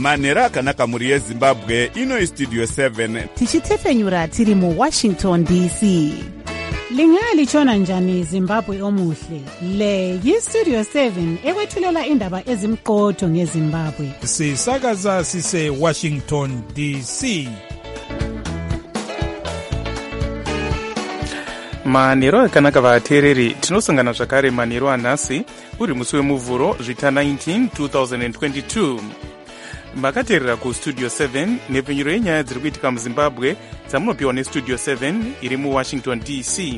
manhero akanaka mhuri yezimbabwe. Ino istudio 7 tichitefenyura tiri muWashington DC. Lingalitshona njani Zimbabwe omuhle? Le yistudio 7 ekwethulela indaba ezimqotho ngeZimbabwe. Sisakaza sise Washington DC. manhero akanaka vateereri, tinosangana zvakare manhero anhasi uri musi wemuvhuro zvita 19 2022. makateerera kustudio 7 nepfenyuro yenyaya dziri kuitika muzimbabwe dzamunopiwa nestudio 7 iri muwashington DC.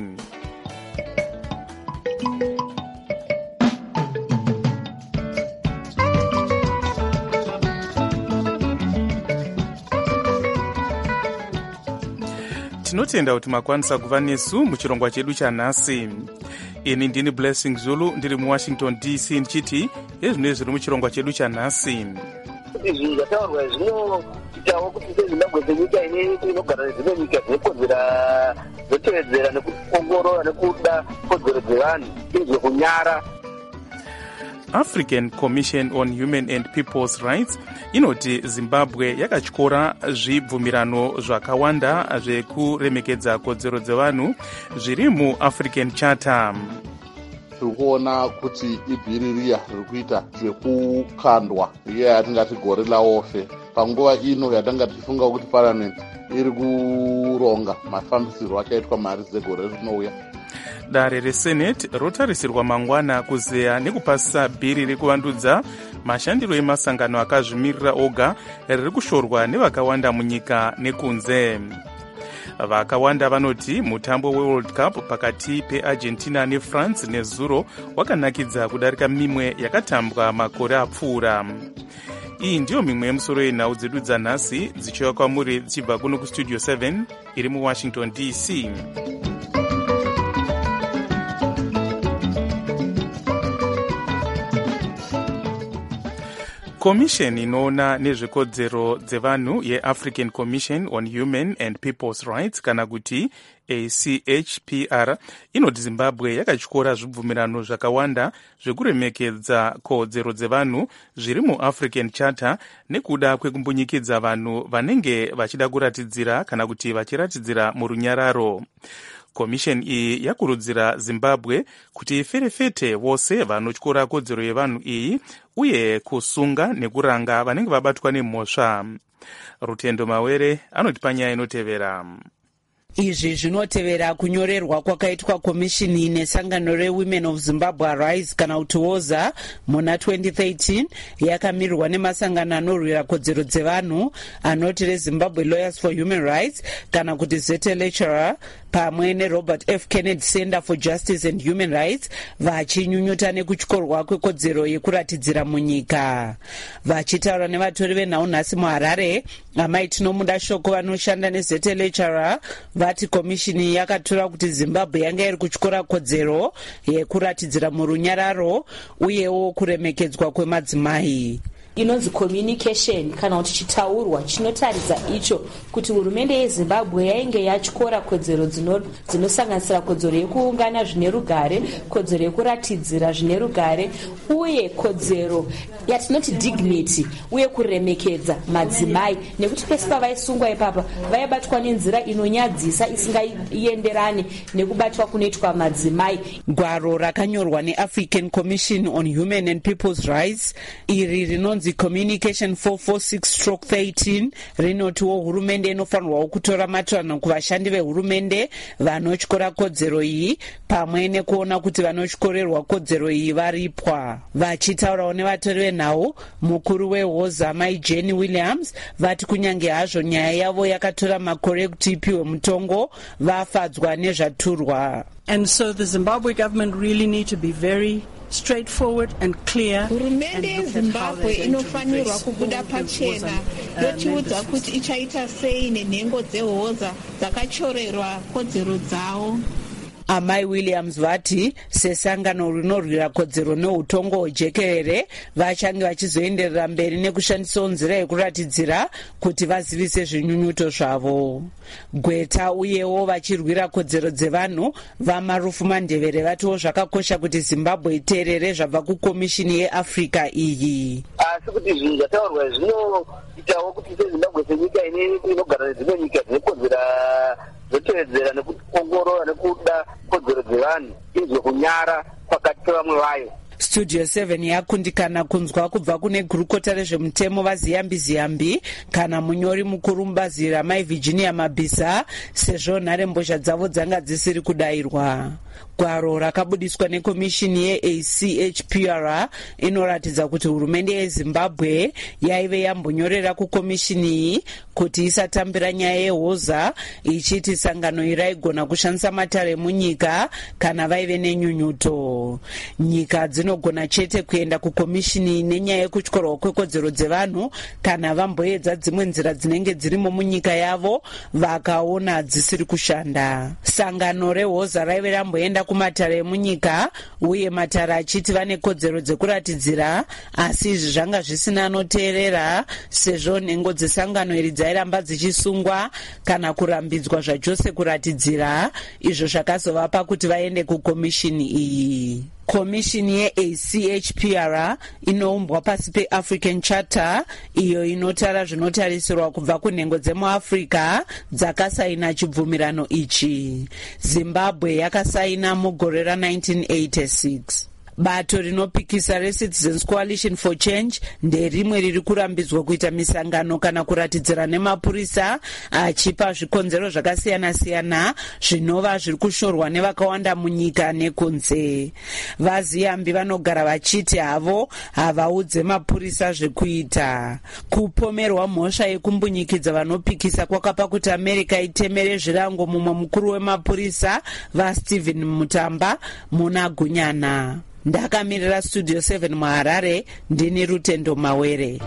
tinotenda kuti makwanisa kuva nesu muchirongwa chedu chanhasi. ini ndini Blessing Zulu ndiri muwashington DC ndichiti ezvinoi zviri muchirongwa chedu chanhasi. izvi zvataurwa zvinoitawo kuti sezimbabwe senyika inogara dzimwe nyika dzinokodzera dzotevedzera nekuongorora nekuda kodzero dzevanhu izvo kunyara. African Commission on Human and People's Rights inoti Zimbabwe yakatyora zvibvumirano zvakawanda zvekuremekedza kodzero dzevanhu zviri muAfrican Charter. tiri kuona kuti ibhiririya riri kuita zvekukandwa iye yatingati gore laofe panguva ino yatanga tichifunga kuti parliament iri kuronga mafambisirwo achaitwa mari dzegore rinouya. dare resenate rotarisirwa mangwana kuzeya nekupasisa bhiri rekuvandudza mashandiro emasangano akazvimirira oga riri kushorwa nevakawanda munyika nekunze. vakawanda vanoti mutambo weworld cup pakati peargentina nefrance nezuro wakanakidza kudarika mimwe yakatambwa makore apfuura. iyi ndiyo mimwe yemusoro yenhau dzedu dzanhasi dzichiuya kwamuri dzichibva kuno kustudio 7 iri muwashington DC. komisheni inoona nezvekodzero dzevanhu yeAfrican Commission on Human and People's Rights kana kuti ACHPR inoti Zimbabwe yakatyora zvibvumirano zvakawanda zvekuremekedza kodzero dzevanhu zviri muAfrican Charter nekuda kwekumbunyikidzwa vanhu vanenge vachida kuratidzira kana kuti vachiratidzira murunyararo. komisheni iyi yakurudzira Zimbabwe kuti iferefete vose vanotyora kodzero yevanhu iyi uye kusunga nekuranga vanenge vabatwa nemhosva. Rutendo Mawere anoti panyaya inotevera. izvi zvinotevera kunyorerwa kwakaitwa komishini nesangano reWomen of Zimbabwe Arise kana kuti WOZA muna 2013 yakamirirwa nemasangano anorwira kodzero dzevanhu anoti reZimbabwe Lawyers for Human Rights kana kuti ZLHR pamwe neRobert F. Kennedy Center for Justice and Human Rights vachinyunyuta nekutyorwa kwekodzero yekuratidzira munyika. vachitaura nevatori venhau nhasi muHarare, amai tinomunda shoko vanoshanda neZLHR vati komishini yakatora kuti Zimbabwe yanga iri kutyora kodzero yekuratidzira murunyararo uyewo kuremekedzwa kwemadzimai. inonzi communication kana kuti chitaurwa chinotaridza icho kuti hurumende yeZimbabwe yainge yatyora kodzero dzinosanganisira kodzero yekuungana zvine rugare, kodzero yekuratidzira zvine rugare uye kodzero yatinoti dignity uye kuremekedza madzimai, nekuti pese pavaisungwa ipapa vaibatwa nenzira inonyadzisa isingaenderane nekubatwa kunoitwa madzimai. gwaro rakanyorwa neAfrican Commission on Human and People's Rights iri rinonzi Communication 446/13 rinotiwo hurumende inofanirwawo kutora matanho kuvashandi vehurumende vanotyora kodzero iyi pamwe nekuona kuti vanotyorerwa kodzero iyi varipwa. vachitaurawo nevatori venhau, mukuru weWOZA mai Jenny Williams vati kunyange hazvo nyaya yavo yakatora makore ekuti ipiwe mutongo vafadzwa nezvaturwa. And so the Zimbabwe government really need to be very straightforward and clear. Hurumende yeZimbabwe inofanirwa kubuda pachena yochiudza kuti ichaita sei nenhengo dzeWOZA dzakachorerwa kodzero dzavo. amai Williams vati sesangano rinorwira kodzero neutongo hwejekerere vachange vachizoenderera mberi nekushandisawo nzira yekuratidzira kuti vazivise zvinyunyuto zvavo. Gweta uyewo vachirwira kodzero dzevanhu vaMarufu Mandevere vatiwo zvakakosha kuti Zimbabwe iteerere zvabva kukomishini yeAfrica iyi. Asi kuti zvinhu zvataurwa zvinoitawo kuti seZimbabwe senyika inogara nedzimwe nyika dzinokodzera dzotevedzera nekuongorora nekuda kodzero dzevanhu izvo kunyara pakati pevamwe vayo. Studio 7 yakundikana kunzwa kubva kune gurukota rezvemutemo vaZiyambi kana munyori mukuru mubazi ramai Virginia Mabisa sezvo nharembozha dzavo dzanga dzisiri kudayirwa. Gwaro rakabudiswa nekomishini yeACHPR inoratidza kuti hurumende yeZimbabwe yaive yambonyorera kukomishini iyi kuti isatambira nyaya yehoza ichiti sangano iraigona kushandisa matare munyika kana vaive nenyunyuto. Nyika dzinogona chete kuenda kukomishini nenyaya yekutyorwa kwekodzero dzevanhu kana vamboedza dzimwe nzira dzinenge dzirimo munyika yavo vakaona dzisiri kushanda. Sangano rehoza raive ramboenda kumatare emunyika uye matare achiti vane kodzero dzekuratidzira, asi izvi zvanga zvisina anoteerera sezvo nhengo dzesangano iri dzairamba dzichisungwa kana kurambidzwa zvachose kuratidzira, izvo zvakazovapa kuti vaende kukomishini iyi. Komishini yeACHPR inoumbwa pasi peAfrican Charter iyo inotara zvinotarisirwa kubva kunhengo dzemuAfrica dzakasaina chibvumirano ichi. Zimbabwe yakasaina mugore ra1986. Bato rinopikisa reCitizens Coalition for Change nderimwe riri kurambidzwa kuita misangano kana kuratidzira nemapurisa achipa zvikonzero zvakasiyana-siyana zvinova zviri kushorwa nevakawanda munyika nekunze. VaZiyambi vanogara vachiti havo havaudze mapurisa zvekuita. Kupomerwa mhosva yekumbunyikidza vanopikisa kwakapa kuti America itemere zvirango mumwe mukuru wemapurisa vaStephen Mutamba muna Gunyana. Ndakamirira Studio 7 muHarare, ndini Rutendo Mawere.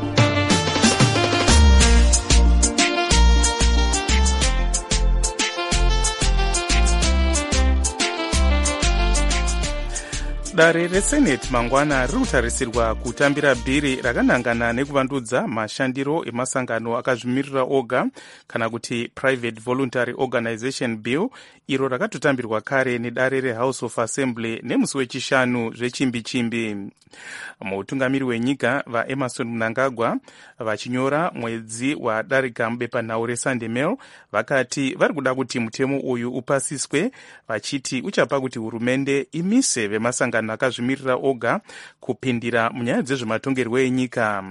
Dare reSenate mangwana riri kutarisirwa kutambira bhiri rakanangana nekuvandudza mashandiro emasangano akazvimirira oga kana kuti Private Voluntary Organization Bill, iro rakatotambirwa kare nedare reHouse of Assembly nemusi wechishanu zvechimbi-chimbi. Mutungamiri wenyika vaEmerson Mnangagwa vachinyora mwedzi wadarika mubepanhau reSunday Mail vakati vari kuda kuti mutemo uyu upasiswe, vachiti uchapa kuti hurumende imise vemasangano akazvimirira oga kupindira munyaya dzezvematongerwo enyika.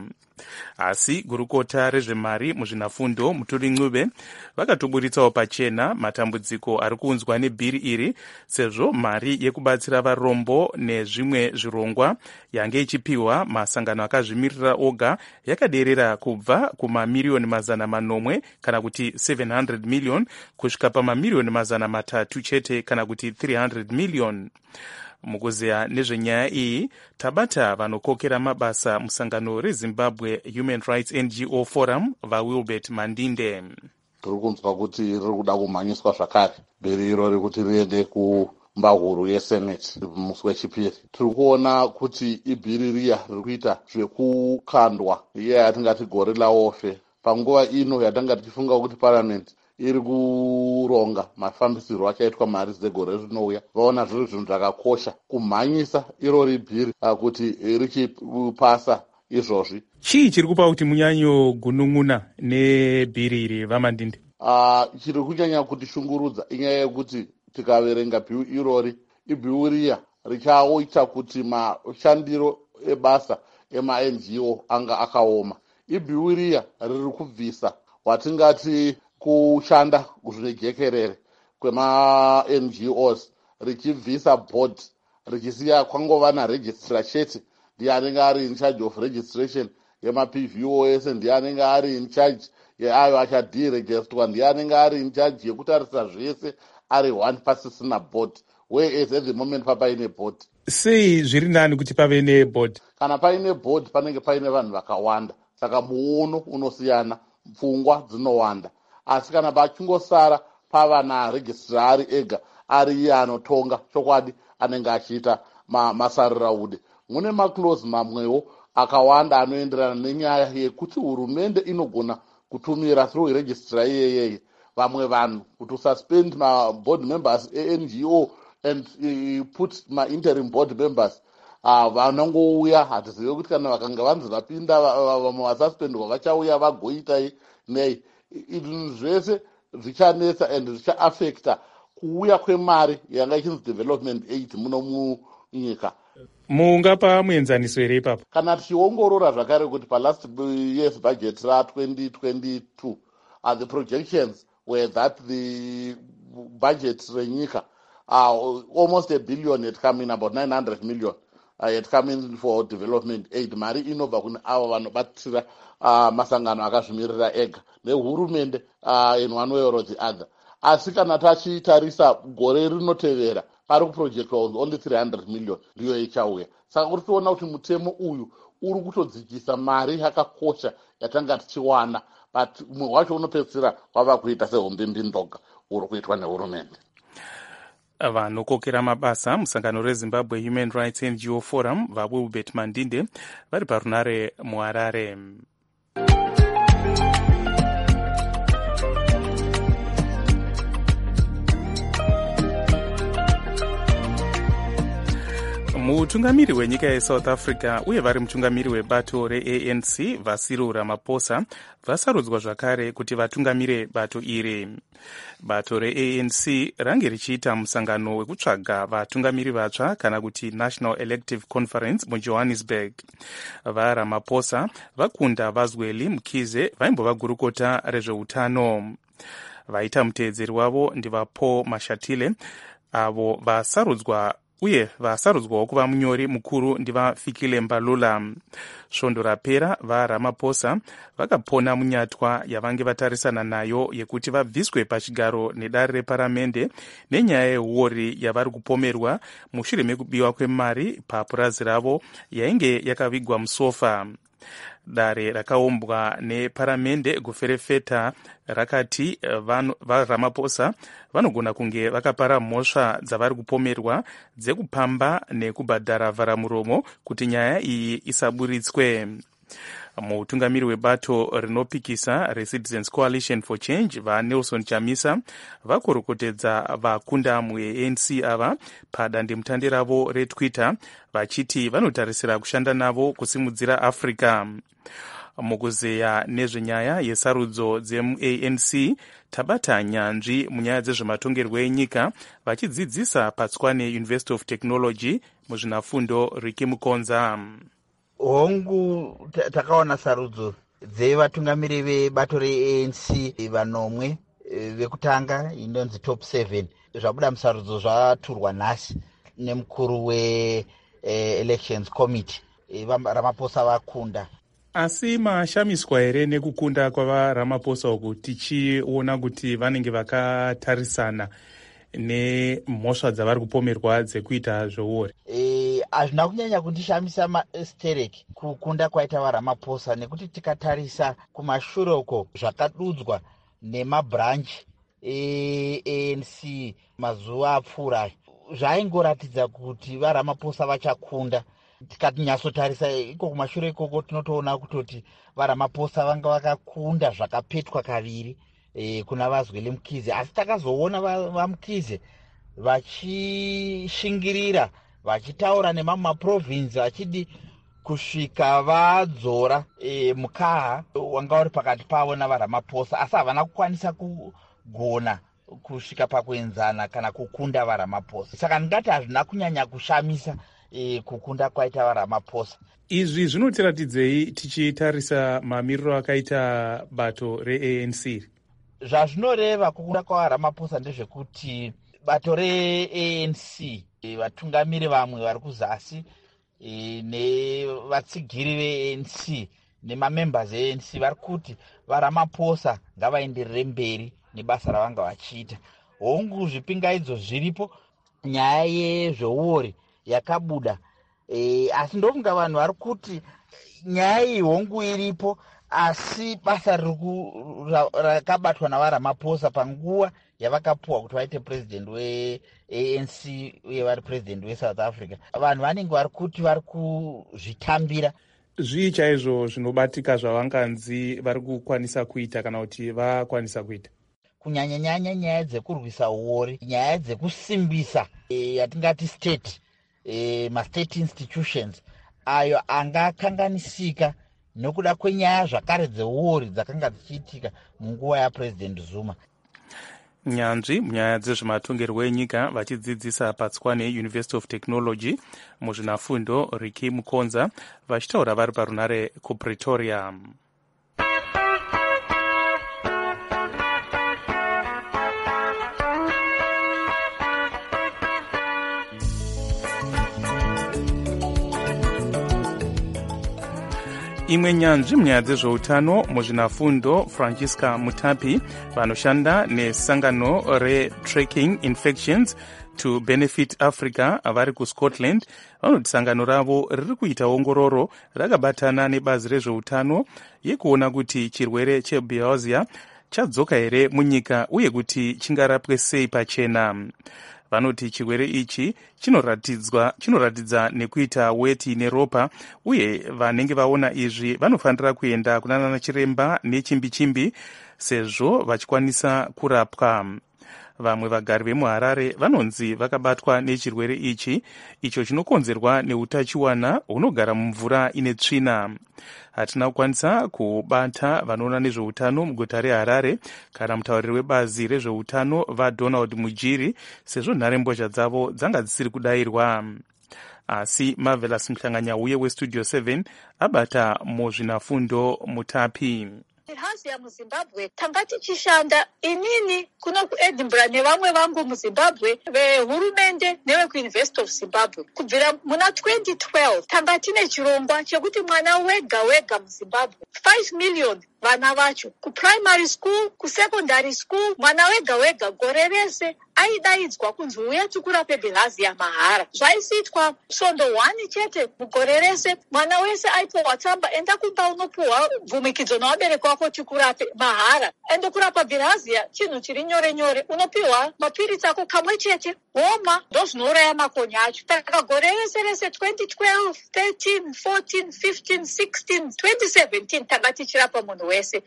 Asi gurukota rezvemari muzvinafundo Muturi Ncube vakatoburitsawo pachena matambudziko ari kuunzwa nebhiri iri, sezvo mari yekubatsira varombo nezvimwe zvirongwa yange ichipiwa masangano akazvimirira oga yakaderera kubva kumamiriyoni 900 kana kuti 700 million kusvika pamamiliyoni 300 chete kana kuti 300 million. Mukuzeya nezvenyaya iyi tabata vanokokera mabasa musangano reZimbabwe Human Rights NGO Forum vaWilbert Mandinde. Tiri kunzwa kuti riri kuda kumhanyiswa zvakare bhiri iro rekuti riende kumbahuru yeSenate musi wechipiri. Tiri kuona kuti ibhiri riya riri kuita zvekukandwa iye yatingati gore laofe panguva ino yatanga tichifunga kuti parliament iri kuronga mafambisirwo achaitwa mari dzegore rinouya. Vaona zviri zvinhu zvakakosha kumhanyisa irori bhiri kuti richipasa izvozvi. Chii chiri kupa kuti munyanyo gunun'una nebhiri iri vaMandinde? Chiri kunyanya kuti shungurudza inyaya yekuti tikaverenga bhiu irori, ibhiu riya richaoita kuti mashandiro ebasa ema-NGO anga akaoma. Ibhiu riya riri kubvisa watingati kushanda zvinejekerere kwema-NGOs, richibvisa board richisiya kwangova naregistrar chete, ndiye anenge ari in charge of registration yema-PVOS, ndiye anenge ari in charge yeayo achaderegistwa, ndiye anenge ari in charge yekutarisa zvese ari one pasisina board, whereas at the moment papaine board. Sei zviri nani kuti pave neboard? Kana paine board panenge paine vanhu vakawanda, saka muono unosiyana, pfungwa dzinowanda. Asi kana pachingosara pava naregistrari ega ari iye anotonga chokwadi anenge achiita masaruraude. Mune maclose mamwewo akawanda anoenderana nenyaya yekuti hurumende inogona kutumira through registrar iyeyeye vamwe vanhu kuti suspend board members NGO and put interim board members vanongouya hatizive kuti kana vakanga vanzi vapinda vamwe vasuspendwa vachauya vagoitai nei. Izvi zvese zvichanetsa and zvichaaffecta kuuya kwemari yanga ichinzi development aid muno munyika. Mungapa muenzaniso here ipapo? Kana tichiongorora zvakare kuti palast year's budget ra-2022 the projections were that the budget renyika almost $1 billion had come in, about 900 million had come in for development aid. Mari inobva kune avo vanobatsira masangano akazvimirira ega nehurumende in one way or the other. Asi kana tachitarisa gore rinotevera pari kuprojectwa only 300 million ndiyo ichauya. Saka kuri toona kuti mutemo uyu uri kutodzikisa mari yakakosha yatanga tichiwana, but umwe wacho unopedzisira wava kuita sehombembi ndoga uri kuitwa nehurumende. Vanokokera mabasa musangano reZimbabwe Human Rights NGO Forum vaWilbert Mandinde vari parunare muHarare. Mutungamiri wenyika yeSouth Africa uye vari mutungamiri webato reANC vaCyril Ramaphosa vasarudzwa zvakare kuti vatungamire bato iri. Bato reANC range richiita musangano wekutsvaga vatungamiri vatsva kana kuti National Elective Conference muJohannesburg. VaRamaphosa vakunda vaZweli Mkhize vaimbova gurukota rezveutano. Vaita muteedzeri wavo ndivaPaul Mashatile avo vasarudzwa uye vasarudzwawo kuva munyori mukuru ndivaFikile Mbalula. Svondo rapera vaRamaphosa vakapona munyatwa yavange vatarisana nayo yekuti vabviswe pachigaro nedare reparamende nenyaya yehuori yavari kupomerwa mushure mekubiwa kwemari papurazi ravo yainge yakavigwa musofa. Dare rakaumbwa neparamende guferefeta rakati vaRamaphosa vanogona kunge vakapara mhosva dzavari kupomerwa dzekupamba nekubhadhara vharamuromo kuti nyaya iyi isaburitswe. Mutungamiri webato rinopikisa reCitizens Coalition for Change vaNelson Chamisa vakorokotedza vakunda muANC ava padandemutande ravo reTwitter vachiti vanotarisira kushanda navo kusimudzira Africa. Mukuzeya nezvenyaya yesarudzo dzemuANC tabata nyanzvi munyaya dzezvematongerwo enyika vachidzidzisa paTswane University of Technology muzvinafundo Riki Mukonza. Hongu takaona sarudzo dzevatungamiri vebato reANC vanomwe vekutanga inonzi top 7 zvabuda musarudzo zvaturwa nhasi nemukuru we-elections committee Ramaphosa vakunda. Asi mashamiswa here nekukunda kwavaRamaphosa uku tichiona kuti vanenge vakatarisana nemhosva dzavari kupomerwa dzekuita zveuori? Hazvina kunyanya kundishamisa mastereki kukunda kwaita vaRamaphosa nekuti tikatarisa kumashure uko zvakadudzwa nemabranchi ANC mazuva apfuura zvaingoratidza kuti vaRamaphosa vachakunda. Tikatinyasotarisa iko kumashure ikoko tinotoona kutoti vaRamaphosa vanga vakakunda zvakapetwa kaviri kuna vaZweli Mkhize, asi takazoona vaMkhize vachishingirira vachitaura nemamwe maprovinsi vachidi kusvika vadzora mukaha wanga uri pakati pavo navaRamaphosa, asi havana kukwanisa kugona kusvika pakuenzana kana kukunda vaRamaphosa. Saka ndingati hazvina kunyanya kushamisa kukunda kwaita vaRamaphosa. Izvi zvinotiratidzei tichitarisa mamiriro akaita bato reANC? Zvazvinoreva kukunda kwavaRamaphosa ndezvekuti bato reANC vatungamiri vamwe vari kuzasi nevatsigiri veANC nemamembers eANC vari kuti vaRamaphosa ngavaenderere mberi nebasa ravanga vachiita. Hongu zvipingaidzo zviripo, nyaya yezveuori yakabuda, asi ndofunga vanhu vari kuti nyaya iyi hongu iripo, asi basa rakabatwa navaRamaphosa panguva yavakapuwa kuti vaite president weANC uye vari president weSouth Africa, vanhu vanenge vari kuti vari kuzvitambira. Zvii chaizvo zvinobatika zvavanganzi vari kukwanisa kuita kana kuti vakwanisa kuita? Kunyanya-nyanya nyaya dzekurwisa uori, nyaya dzekusimbisa yatingati state, ma-state institutions ayo angakanganisika nokuda kwenyaya zvakare dzeuori dzakanga dzichiitika munguva yaPresident Zuma. Nyanzvi munyaya dzezvematongerwo enyika vachidzidzisa paTswane University of Technology muzvinafundo Riki Mukonza vachitaura vari parunare kuPretoria. Imwe nyanzvi munyaya dzezveutano muzvinafundo Francisca Mutapi vanoshanda nesangano reTracking Infections to Benefit Africa vari kuScotland vanoti sangano ravo riri kuita ongororo rakabatana nebazi rezveutano yekuona kuti chirwere chebilharzia chadzoka here munyika uye kuti chingarapwe sei pachena. Vanoti chirwere ichi chinoratidza nekuita weti neropa uye vanenge vaona izvi vanofanira kuenda kunana chiremba nechimbi-chimbi sezvo vachikwanisa kurapwa. Vamwe vagari vemuHarare vanonzi vakabatwa nechirwere ichi icho chinokonzerwa neutachiwana hunogara mumvura ine tsvina. Hatina kukwanisa kubata vanoona nezveutano muguta reHarare kana mutauriri webazi rezveutano vaDonald Mujiri sezvo nharembozha dzavo dzanga dzisiri kudayirwa. Asi Marvelous Mhlanganyauye weStudio 7 abata muzvinafundo Mutapi. Bilharzia muZimbabwe tanga tichishanda inini kuno kuEdinburgh nevamwe vangu muZimbabwe vehurumende nevekuUniversity of Zimbabwe kubvira muna 2012 tanga tine chirongwa chekuti mwana wega wega muZimbabwe 5 million vana vacho kuprimary school kusecondary school mwana wega wega gore rese aidaidzwa kunzi uya tikurape bilharzia mahara. Zvaisiitwa svondo 1 chete mugore rese, mwana wese aipiwa tsamba enda kumba unopiwa bvumikidzo nawabereki wako tikurape mahara. Ende kurapa bilharzia chinhu chiri nyore nyore, unopiwa mapiritsi ako kamwe chete woma ndozvinouraya makonye acho. Taka gore rese 2012, 13, 14, 15, 16, 2017 tanga tichirapa munhu wese.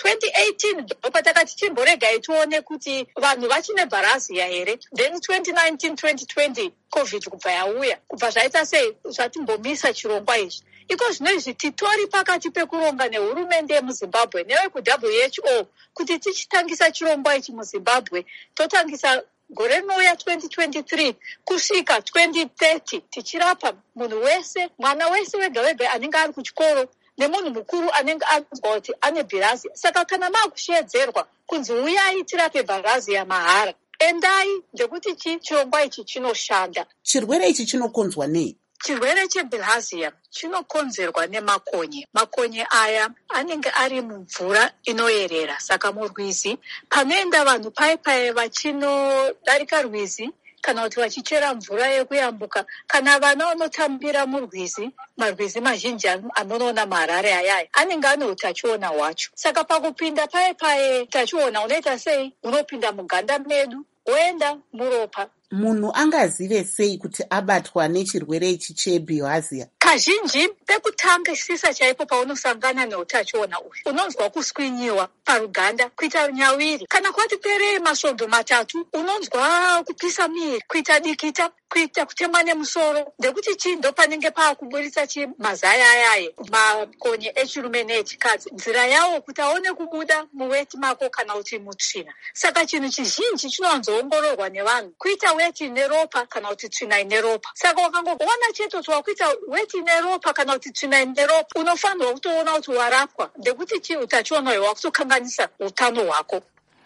2018 ndopatakati chimboregai tione kuti vanhu vachine bilharzia here. Then 2019 2020 covid kubva yauya kubva zvaita sei zvatimbomisa chirongwa izvi. Iko zvino izvi titori pakati pekuronga nehurumende yemuZimbabwe neveku-WHO kuti tichitangisa chirongwa ichi muZimbabwe totangisa gore rinouya 2023 kusvika 2030 tichirapa munhu wese, mwana wese wega wega anenge ari kuchikoro nemunhu mukuru anenge anzwa kuti ane bilharzia. Saka kana makushedzerwa kunzi uyai tirape bilharzia mahara, endai ndekuti chirongwa ichi chinoshanda. Chirwere ichi chinokonzwa nei? Chirwere chebilharzia chinokonzerwa nemakonye. Makonye aya anenge ari mumvura inoyerera. Saka murwizi panoenda vanhu paipai vachinodarika rwizi kana kuti vachichera mvura yekuyambuka, kana vana vanotambira murwizi, marwizi mazhinji anoona maHarare ayaya anenge ane utachiona hwacho. Saka pakupinda paipai utachiona unoita sei? Unopinda muganda medu woenda muropa. Munhu angazive sei kuti abatwa nechirwere ichi chebilharzia? Kazhinji pekutangisisa chaipo paunosangana neutachiona uyu unonzwa kuswinyiwa paruganda, kuita nyawiri, kana kwati perei masvondo 3 unonzwa kupisa miri, kuita dikita, kuita kutemwa nemusoro. Ndekuti chii? Ndo panenge paakuburitsa mazaya ayaye makonye echirume neechikadzi nzira yawo kuti aone kubuda muweti mako kana kuti mutsvina. Saka chinhu chizhinji chinowanzoongororwa nevanhu kuita weti neropa kana kuti tsvina ine ropa. Saka wakangoona chete kuti wakuita weti neropa kana kuti tsvina ine ropa unofanirwa kutoona kuti warapwa. Ndekuti chii? Utachiona uyu wakutokanganisa utano hwako.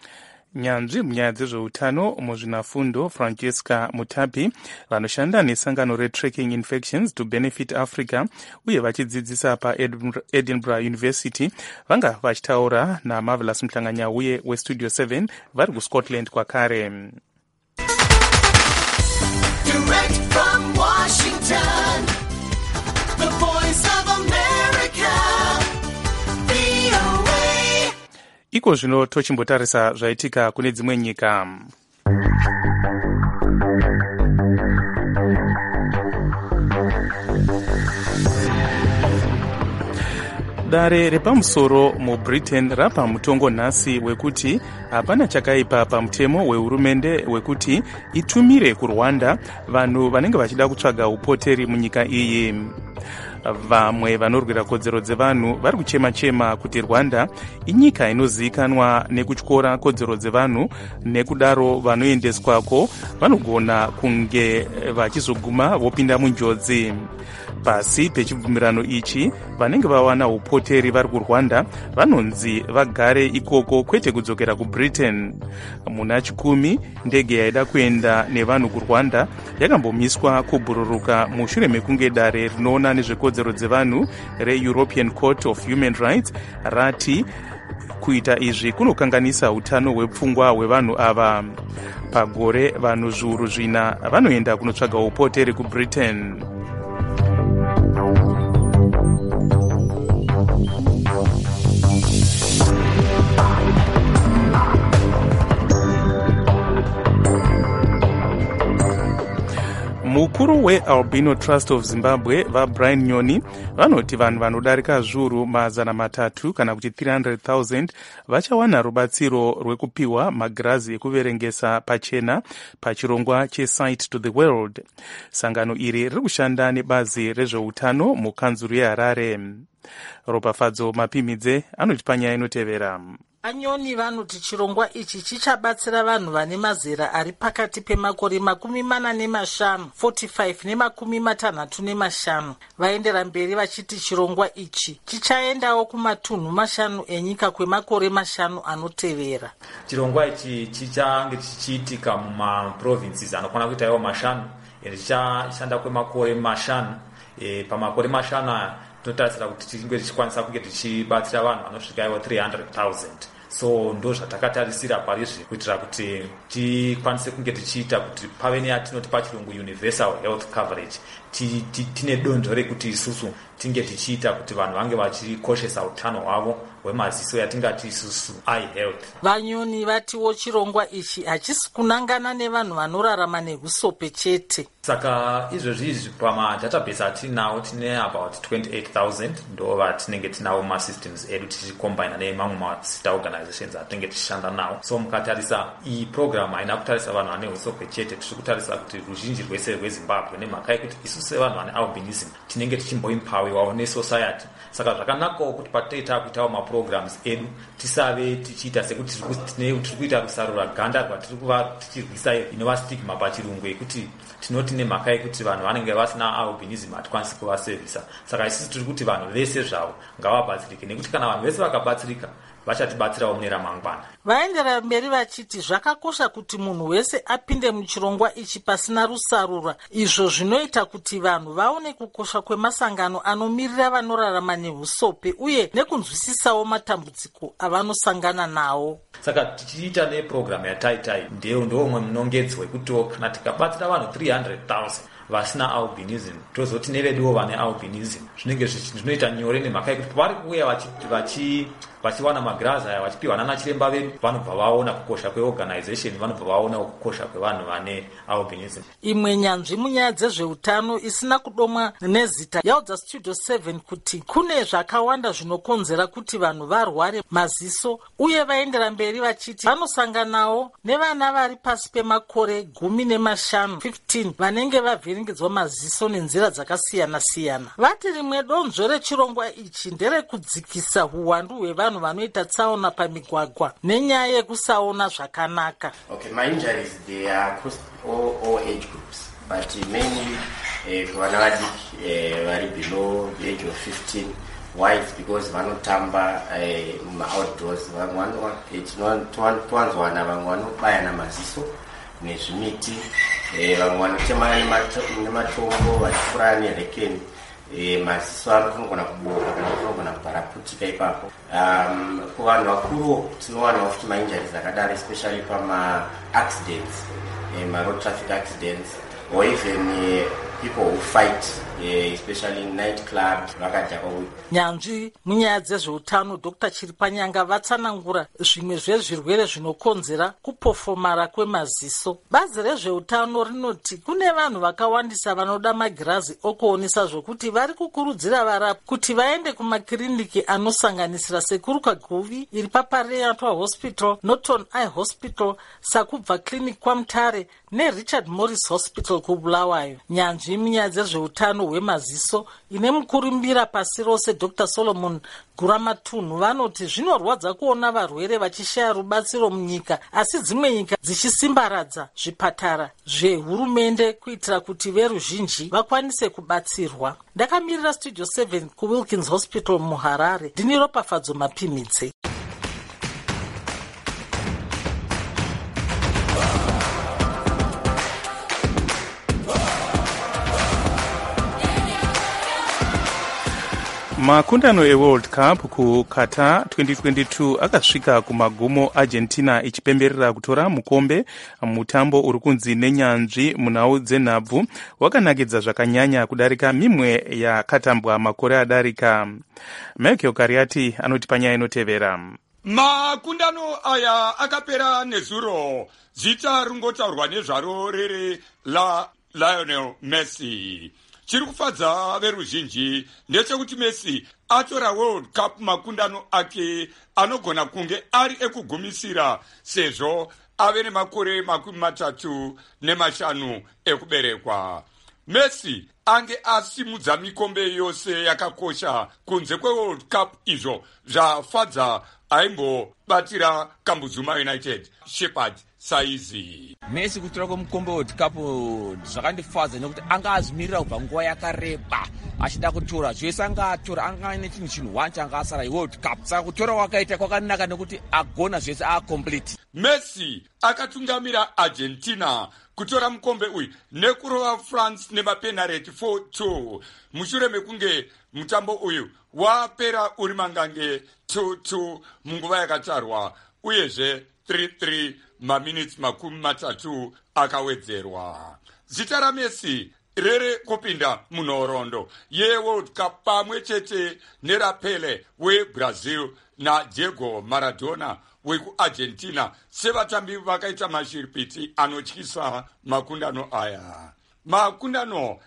Nyanzvi munyaya dzezveutano muzvinafundo Francisca Mutapi vanoshanda nesangano reTracking Infections to Benefit Africa uye vachidzidzisa paEdinburgh University vanga vachitaura naMarvelous Mhlanganyauye weStudio 7 vari kuScotland kwakare. Direct from Washington, the voice of America, VOA. iko zvino tochimbotarisa zvaitika kune dzimwe nyika. Dare repamusoro muBritain rapa mutongo nhasi wekuti hapana chakaipa pamutemo wehurumende wekuti itumire kuRwanda vanhu vanenge vachida kutsvaga upoteri munyika iyi. Vamwe vanorwira kodzero dzevanhu vari kuchema-chema kuti Rwanda inyika inozivikanwa nekutyora kodzero dzevanhu, nekudaro vanoendeswako vanogona kunge vachizoguma vopinda munjodzi. Pasi pechibvumirano ichi, vanenge vawana upoteri vari kuRwanda vanonzi vagare ikoko kwete kudzokera kuBritain. Muna 10 ndege yaida kuenda nevanhu kuRwanda yakambomiswa kubhururuka mushure mekunge dare rinoona nezvekodzero dzevanhu reEuropean Court of Human Rights rati kuita izvi kunokanganisa utano hwepfungwa hwevanhu ava. Pagore vanhu zviuru 4 vanoenda kunotsvaga upoteri kuBritain. Mukuru weAlbino Trust of Zimbabwe vaBrian Nyoni vanoti vanhu vanodarika zviuru 300 kana kuti 300,000 vachawana rubatsiro rwekupiwa magirazi ekuverengesa pachena pachirongwa cheSight to the World. Sangano iri riri kushanda nebazi rezveutano mukanzuru yeHarare. Ropafadzo Mapimidze anoti panyaya inotevera. Anyoni vanoti chirongwa ichi chichabatsira vanhu vane mazera ari pakati pemakore 45 45 vaendera mberi vachiti chirongwa ichi chichaendawo kumatunhu 5 enyika kwemakore 5 anotevera. Chirongwa ichi chichange chichiitika mumaprovinces anokwana kuita iwo 5 chichashanda kwemakore 5. Pamakore 5 tinotarisira kuti tichinge tichikwanisa kunge tichibatsira vanhu vanosvika iwo 300,000. So ndo zvatakatarisira parizvi kuitira kuti tikwanise kunge tichiita kuti pave neyatinoti pachirungu universal health coverage, tine donzvo rekuti isusu tinge tichiita kuti vanhu vange vachikoshesa utano hwavo hwemaziso yatingati isusu eye health. Vanyoni vatiwo chirongwa ichi hachisi kunangana nevanhu vanorarama nehusope chete. Saka izvozvi pamadatabase atinawo tine about 28,000 ndo vatinenge tinawo masystems edu tichikombina nemamwe masita organizations atinenge tichishanda nawo. So mukatarisa iyi program haina kutarisa vanhu vane husope chete, tiri kutarisa kuti ruzhinji rwese rweZimbabwe nemhaka yekuti isusu sevanhu vane albinism tinenge tichimboimpawiwawo nesociety. Saka zvakanakawo kuti patinoita kuitawo maprograms edu tisave tichiita sekuti tiri kuita kusarura ganda rwatiri kuva tichirwisa inova stigma pachirungu yekuti tinoti nemhaka yekuti vanhu vanenge vasina albinism hatikwanisi kuvasevhisa. Saka isusu tiri kuti vanhu vese zvavo ngavabatsirike, nekuti kana vanhu vese vakabatsirika vachatibatsirawo mune ramangwana. Vaendera mberi vachiti zvakakosha kuti munhu wese apinde muchirongwa ichi pasina rusarura, izvo zvinoita kuti vanhu vaone kukosha kwemasangano anomirira vanorarama nehusope uye nekunzwisisawo matambudziko avanosangana nawo. Saka tichiita neprogramu yataitai ndomwe munongedzo wekuti kana tikabatsira vanhu 300,000 vasina albinism tozoti neveduwo vane albinism zvinenge zvinoita nyore nemhaka yekuti vari kuuya vachiwana magirazi aya vachipiwa nana chiremba vedu vanobva vaona kukosha kweorganization, vanobva vaona kukosha kwevanhu vane albinism. Imwe nyanzvi munyaya dzezveutano isina kudomwa nezita yaudza Studio 7 kuti kune zvakawanda zvinokonzera kuti vanhu varware maziso uye vaendera mberi vachiti vanosanganawo nevana vari pasi pemakore 15 15 vanenge vavhiringidzwa maziso nenzira dzakasiyana-siyana. Vati rimwe donzvo rechirongwa ichi nderekudzikisa huwandu hwevanhu vanoita tsaona pamigwagwa nenyaya yekusaona zvakanaka. Okay, my injuries, they are across all age groups, but mainly vana vadiki vari below the age of 15. Why? It's because vanotamba outdoors. Twanzwana vamwe vanobaya namaziso nezvimiti, vamwe vanotema nematombo vachifura nerekeni. Maziso anogona kuboka kana anogona kuparaputika ipapo. Kuvanhu vakuru tinowana futi mainjuries akadaro, especially pama accidents, road traffic accidents, or even people who fight, especially in nightclubs. Nyanzvi munyaya dzezveutano Dr. Chiripanyanga vatsanangura zvimwe zvezvirwere zvinokonzera kupofomara kwemaziso. Bazi rezveutano rinoti kune vanhu vakawandisa vanoda magirazi okuonesa zvokuti vari kukurudzira varapi kuti vaende kumakiriniki anosanganisira Sekuruka Guvi iri paPariatwa Hospital, Norton Eye Hospital, Sakubva Clinic kwaMutare neRichard Morris Hospital kuBulawayo. Nyanzvi munyaya dzezveutano hwemaziso ine mukurumbira pasi rose Dr. Solomon Guramatunhu vanoti zvinorwadza kuona varwere vachishaya rubatsiro munyika, asi dzimwe nyika dzichisimbaradza zvipatara zvehurumende kuitira kuti veruzhinji vakwanise kubatsirwa. Ndakamirira Studio 7 kuWilkins Hospital muHarare, ndini Ropafadzo Mapimidze. Makundano eWorld Cup kuQatar 2022 akasvika kumagumo. Argentina ichipemberera kutora mukombe. Mutambo uri kunzi nenyanzvi munhau dzenhabvu wakanakidza zvakanyanya kudarika mimwe yakatambwa makore adarika. Michael Kariati anoti panyaya inotevera. Makundano aya akapera nezuro. Zita rungotaurwa nezvaro rere la Lionel Messi. Chiri kufadza veruzhinji ndechekuti Messi atora World Cup makundano ake anogona kunge ari ekugumisira sezvo ave nemakore 35 ekuberekwa. Messi ange asimudza mikombe yose yakakosha kunze kweWorld Cup izvo zvafadza aimbobatira Kambuzuma United Shepherd saizi. Messi kutora kwemukombe World Cup zvakandifadza nekuti anga azvimirira kubva nguva yakareba achida kutora zvese anga atora anga ane chinhu changa asara iWorld Cup. Saka kutora kwakaita kwakanaka nekuti agona zvese acomplete. Messi akatungamira Argentina kutora mukombe uyu nekurova France nemapenalty 4-2 mushure mekunge mutambo uyu wapera uri mangange 2-2 munguva yakatarwa uyezve 3-3 maminutes 30 akawedzerwa. Zita raMessi rere kupinda munhoroondo yeWorld Cup pamwe chete neRapele weBrazil naDiego Maradona wekuArgentina sevatambi vakaita mashiripiti anotyisa makundano aya. Makundano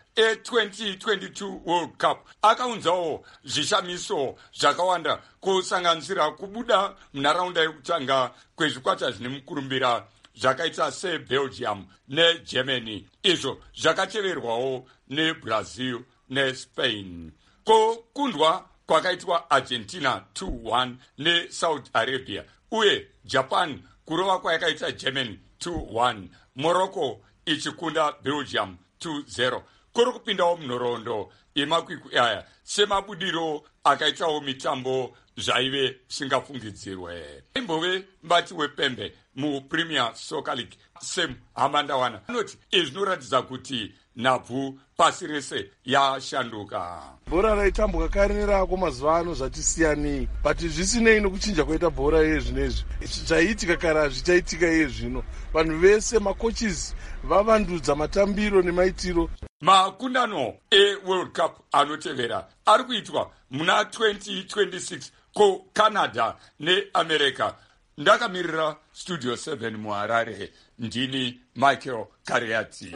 e2022 World Cup akaunzawo zvishamiso zvakawanda kusanganisira kubuda munharaunda yekutanga kwezvikwata zvine mukurumbira zvakaita seBelgium neGermany, izvo zvakateverwawo neBrazil neSpain. Kukundwa kwakaitwa Argentina 2-1 neSaudi Arabia uye Japan kurova kwayakaita Germany 2-1, Morocco ichikunda Belgium 2-0. Kuri kupindawo munhoroondo yemakwikwi aya semabudiro akaitawo mitambo zvaive singafungidzirwe. Imbove mbati wepembe muPremier Soccer League Sam Hamandawana anoti izvi zvinoratidza kuti nhabvu pasi rese yashanduka. Bhora raitambwa kare nerako mazuva ano zvatisiyanei, but zvisinei nekuchinja kwaita bhora yezvinezvi. Zvaiitika kare hazvichaitika yezvino. Vanhu vese makochis vavandudza matambiro nemaitiro. Makundano eWorld Cup anotevera ari kuitwa muna 2026 kuCanada neAmerica. Ndakamirira Studio 7 muHarare, ndini Michael Kariati.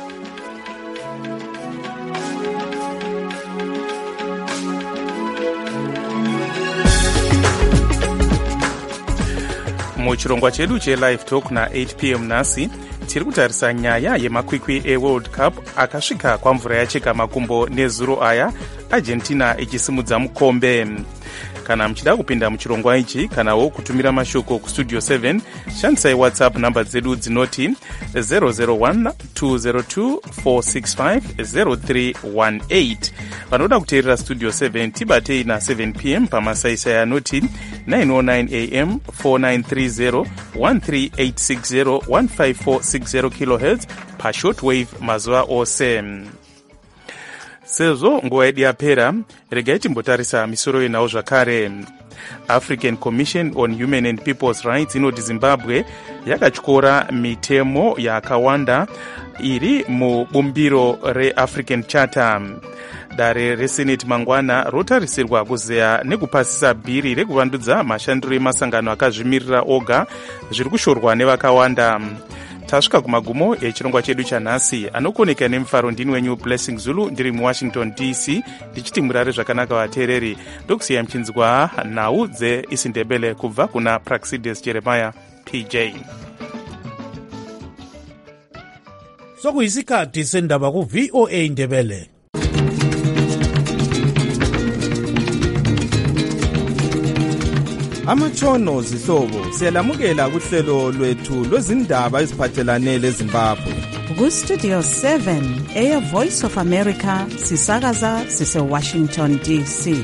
Muchirongwa chedu cheLive Talk na8 p.m. nhasi tiri kutarisa nyaya yemakwikwi eWorld Cup akasvika kwamvura yacheka makumbo nezuro aya, Argentina ichisimudza mukombe. Kana muchida kupinda muchirongwa ichi kanawo kutumira mashoko kuStudio 7, shandisai WhatsApp namba dzedu dzinoti 001-202-465-0318. Vanoda kuteerera Studio 7 tibatei na7 p.m. pamasaisai anoti 909 am 4930 13860 15460 kHz pashortwave mazuva ose. sezvo nguva yedu yapera, regai timbotarisa misoro yenawo zvakare. African Commission on Human and People's Rights inoti Zimbabwe yakatyora mitemo yakawanda iri mubumbiro reAfrican Charter. Dare reseneti mangwana rotarisirwa kuzeya nekupasisa bhiri rekuvandudza mashandiro emasangano akazvimirira oga zviri kushorwa nevakawanda. Tasvika kumagumo echirongwa chedu chanhasi. Anokoneka nemufaro ndini wenyu Blessing Zulu, ndiri muWashington DC, ndichiti murare zvakanaka vateereri. Ndokusiya mchinzwa nhau dzeIsindebele kubva kuna Praxidis Jeremiah PJ. Sokuyisikhathi sendaba ku-VOA Indebele. Amatshono zihlobo siyalamukela kuhlelo lwethu lwezindaba eziphathelane leZimbabwe. Ku-Studio 7 Air Voice of America sisakaza sise-Washington DC.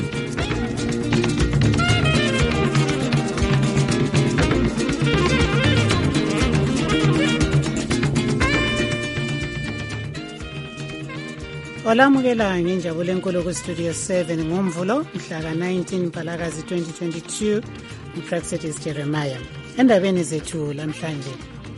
Olamukela ngenjabulo enkulu ku-Studio 7 ngomvulo mhla ka-19 Mpalakazi 2022. Praxidis Jeremiah. Endabeni zethu lamhlanje.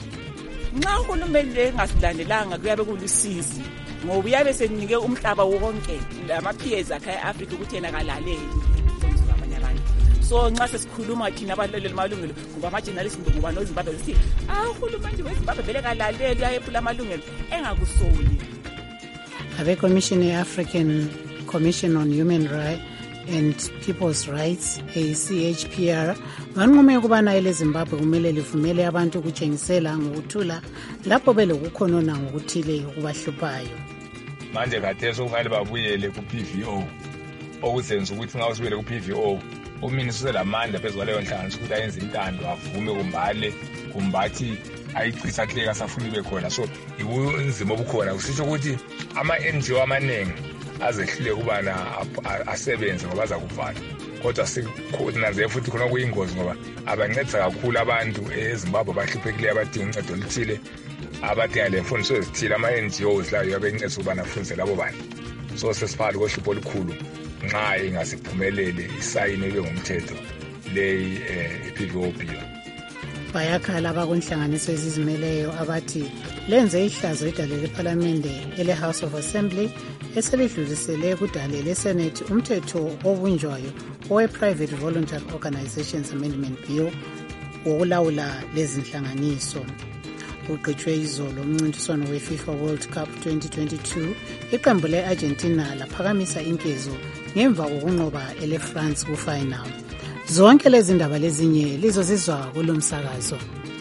Nxa uhulumende engasilandelanga kuyabe kulusizi ngoba uyabe senike umhlaba wonke lama-peers akhe e-Africa ukuthi yena kalaleli abanye abantu. So nxa sesikhuluma thina abaleleli malungelo ngoba ama-journalist ngoba noZimbabwe sithi uhulumende weZimbabwe vele kalaleli uyayephula amalungelo engakusoli. Abe-Commission ye-African Commission on Human Rights and People's Rights, ACHPR, banqume ukubana eleZimbabwe kumele livumele abantu ukutshengisela ngokuthula lapho belokukhonona ngokuthile okubahluphayo. Manje khathesi kumele babuyele ku-PVO okuzenza ukuthi nxa usibuyele ku-PVO uminister uselamandla phezu kwaleyo nhlanganiso ukuthi ayenze intando avume kumbale kumbathi ayicisa kuhleka safuna ibe khona. So ikunzima obukhona kusitsho ukuthi ama-NGO amaningi azehlule kubana asebenze ngoba baza kuvala, kodwa sikunaze futhi khona kuyingozi ngoba abancedisa kakhulu abantu eZimbabwe bahluphekile abadinga uncedo oluthile abadinga le mfundiso ezithile. Ama-NGOs layo yabencedisa ukubana afundise labo bantu. So sesiphakathi kohlupho olukhulu nxa ingasiphumelele isayini ibe ngumthetho leyi i-PVO bill. Bayakhala abakunhlanganiso ezizimeleyo abathi lenze ihlazo idale lePhalamende ele-House of Assembly eselidlulisele kudale leSenate umthetho obunjwayo owe-Private Voluntary Organizations Amendment Bill wokulawula lezi nhlanganiso. Uqhutshwe izolo umncintiswano we-FIFA World Cup 2022, iqembu le-Argentina laphakamisa inkezo ngemva kokunqoba ele-France ku-final. Zonke lezi ndaba lezinye lizozizwa kulo msakazo.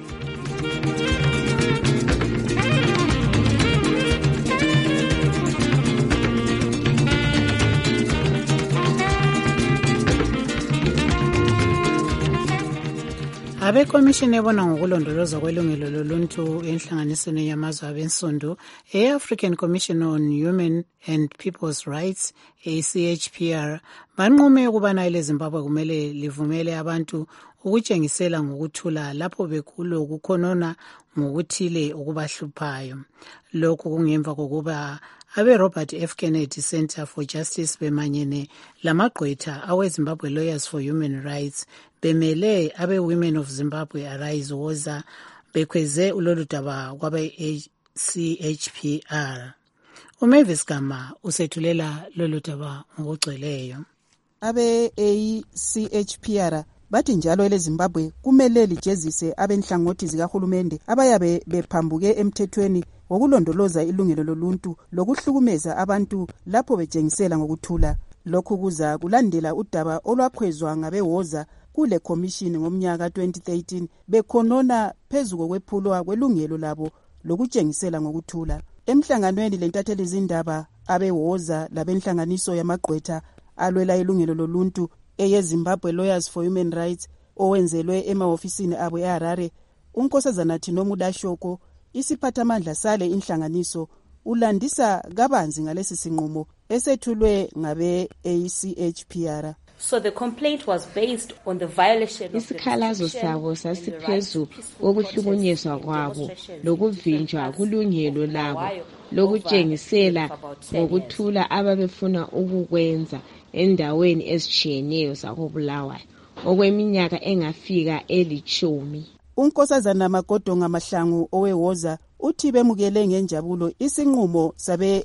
Abe-Commission ebona ngokulondolozwa kwelungelo loluntu enhlanganisweni yamazwe abensundu, e-African Commission on Human and People's Rights, ACHPR, banqume ukubana eleZimbabwe kumele livumele abantu ukutshengisela ngokuthula lapho bekulo kukhonona ngokuthile okubahluphayo. Lokhu kungemva kokuba abe-Robert F. Kennedy Center for Justice bemanyene lamagqwetha awe-Zimbabwe Lawyers for Human Rights bemele abe-Women of Zimbabwe Arise woza bekhweze ulolu daba kwabe-ACHPR. uMavis Gama usethulela lolu daba ngokugcweleyo. Abe-ACHPR bathi njalo eleZimbabwe kumele lijezise abenhlangothi zikahulumende abayabe bephambuke emthethweni wokulondoloza ilungelo loluntu lokuhlukumeza abantu lapho betshengisela ngokuthula. Lokhu kuza kulandela udaba olwakhwezwa ngabewoza kule commission ngomnyaka 2013 bekhonona phezu kokwephulwa kwelungelo labo lokutshengisela ngokuthula. Emhlanganweni lentatheli zindaba abewoza labenhlanganiso yamagqwetha alwela ilungelo loluntu eyeZimbabwe Lawyers for Human Rights owenzelwe emahofisini abo eHarare, uNkosazana Thinomuda Shoko, isiphathamandla sale inhlanganiso, ulandisa kabanzi ngalesi sinqumo esethulwe ngabe-ACHPR. So the complaint was based on the violation of isikhalazo sabo sasiphezu kokuhlukunyezwa kwabo lokuvinjwa kulungelo labo lokutshengisela ngokuthula ababefuna ukukwenza endaweni ezitshiyeneyo zakoBulawayo okweminyaka engafika 10. uNkosazana Magodonga Mahlangu owewoza uthi bemukele ngenjabulo isinqumo sabe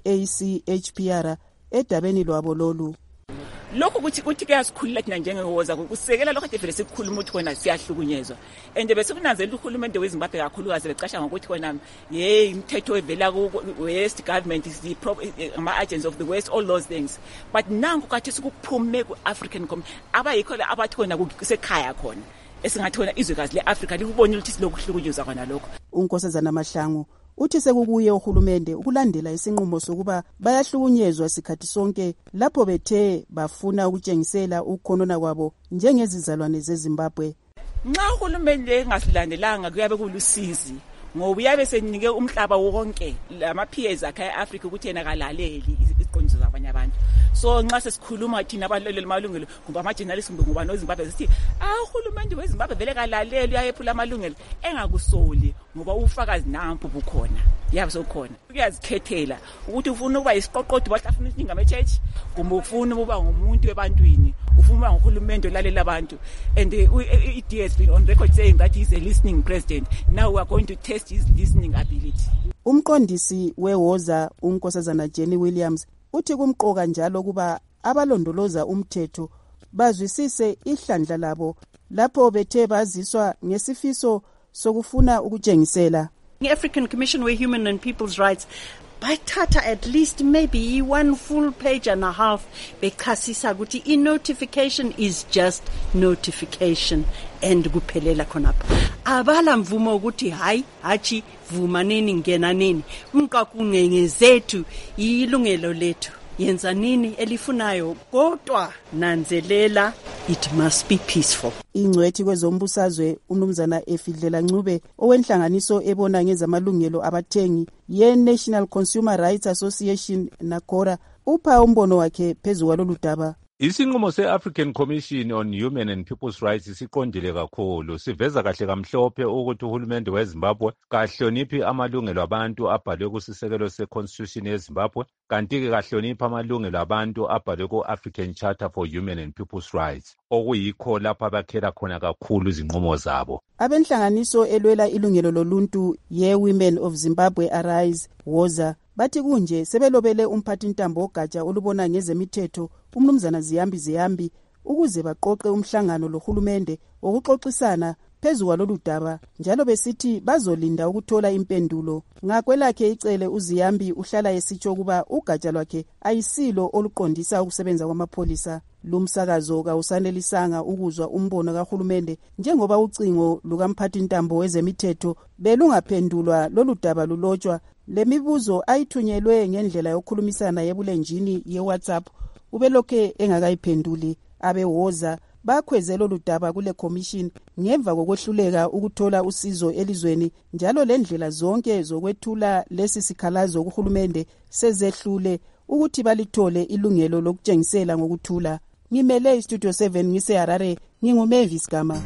ACHPR edabeni lwabo lolu. Lokho kuthi kuyasikhulula thina njengewoza kusekela lokho kade vele sikukhuluma ukuthi wena siyahlukunyezwa and bese kunanzela uhulumende weZimbabwe kakhulukazi becasha ngokuthi wena imithetho evela ku-West government is the ama-agents of the West, all those things, but nanku kathi sikuphume ku-African community abayikho abathi wena kusekhaya khona esingathi wena izwekazi le-Afrika likubonile ukuthi silokuhlukunyezwa khona lokho. uNkosazana Mahlangu uthi sekukuye uhulumende ukulandela isinqumo sokuba bayahlukunyezwa sikhathi sonke lapho bethe bafuna ukutshengisela ukukhonona kwabo njengezizalwane zeZimbabwe. Nxa uhulumende engasilandelanga kuyabe kulusizi ngoba uyabe senike umhlaba wonke lama-peers akhe e-Afrika ukuthi yena kalaleli iziqondiso zabanye abantu. So nxa sesikhuluma thina abaloleli malungelo ngoba ama-journalists ngoba noZimbabwe sithi uhulumende weZimbabwe vele kalaleli uyayephula amalungelo engakusoli ngoba ufakazi nampu bukhona yabe sokhona kuyazikhethela ukuthi ufuna ukuba isiqoqodi bahlafuna ukuthi ngame-church kumbe ufuna ukuba ngumuntu ebantwini ufuna ukuba nguhulumende olalela abantu and it has been on record saying that he's a listening president. Now we are going to test his listening ability. Umqondisi wewoza uNkosazana Jenny Williams uthi kumqoka njalo kuba abalondoloza umthetho bazwisise ihlandla labo lapho bethe baziswa ngesifiso sokufuna ukutshengisela. The African Commission on Human and People's Rights bayithatha at least maybe one full page and a half bechasisa ukuthi i-notification is just notification and kuphelela khonapho. Abala mvumo ukuthi hachi vuma nini ngena nini umqakungenge zethu ilungelo lethu yenza nini elifunayo kodwa nanzelela it must be peaceful. Ingcwethi kwezombusazwe uMnumzana Efidlela Ncube owenhlanganiso ebona ngezamalungelo abathengi ye-National Consumer Rights Association NACORA upha umbono wakhe phezu kwalolu daba. Isinqumo se-African Commission on Human and People's Rights siqondile kakhulu, siveza kahle kamhlophe ukuthi uhulumende weZimbabwe kahloniphi amalungelo abantu abhalwe kusisekelo se-Constitution yeZimbabwe, kanti-ke kahloniphi amalungelo abantu abhalwe ku-African Charter for Human and People's Rights, okuyikho lapho abakhela khona kakhulu izinqumo zabo. Abenhlanganiso elwela ilungelo loluntu ye-Women of Zimbabwe Arise woza bathi kunje sebelobele umphathintambo ogatsha olubona ngezemithetho uMnumzana Ziyambi ukuze baqoqe umhlangano lohulumende wokuxoxisana phezu kwalolu daba njalo besithi bazolinda ukuthola impendulo. Ngakwelakhe icele uZiyambi uhlala esitsho ukuba ugatsha lwakhe ayisilo oluqondisa ukusebenza kwamapholisa. Lumsakazo kawusanelisanga ukuzwa umbono kahulumende njengoba ucingo lukamphathintambo wezemithetho belungaphendulwa lolu daba lulotshwa. Lemibuzo ayithunyelwe ngendlela yokukhulumisana yebulenjini ye-WhatsApp ubelokhe engakayiphenduli. Abewoza bakhweze lolu daba kule commission ngemva kokwehluleka ukuthola usizo elizweni njalo lendlela zonke zokwethula lesi sikhalazo kuhulumende sezehlule ukuthi balithole ilungelo lokutshengisela ngokuthula. Ngimele iStudio 7 ngiseHarare, nginguMavis Gama.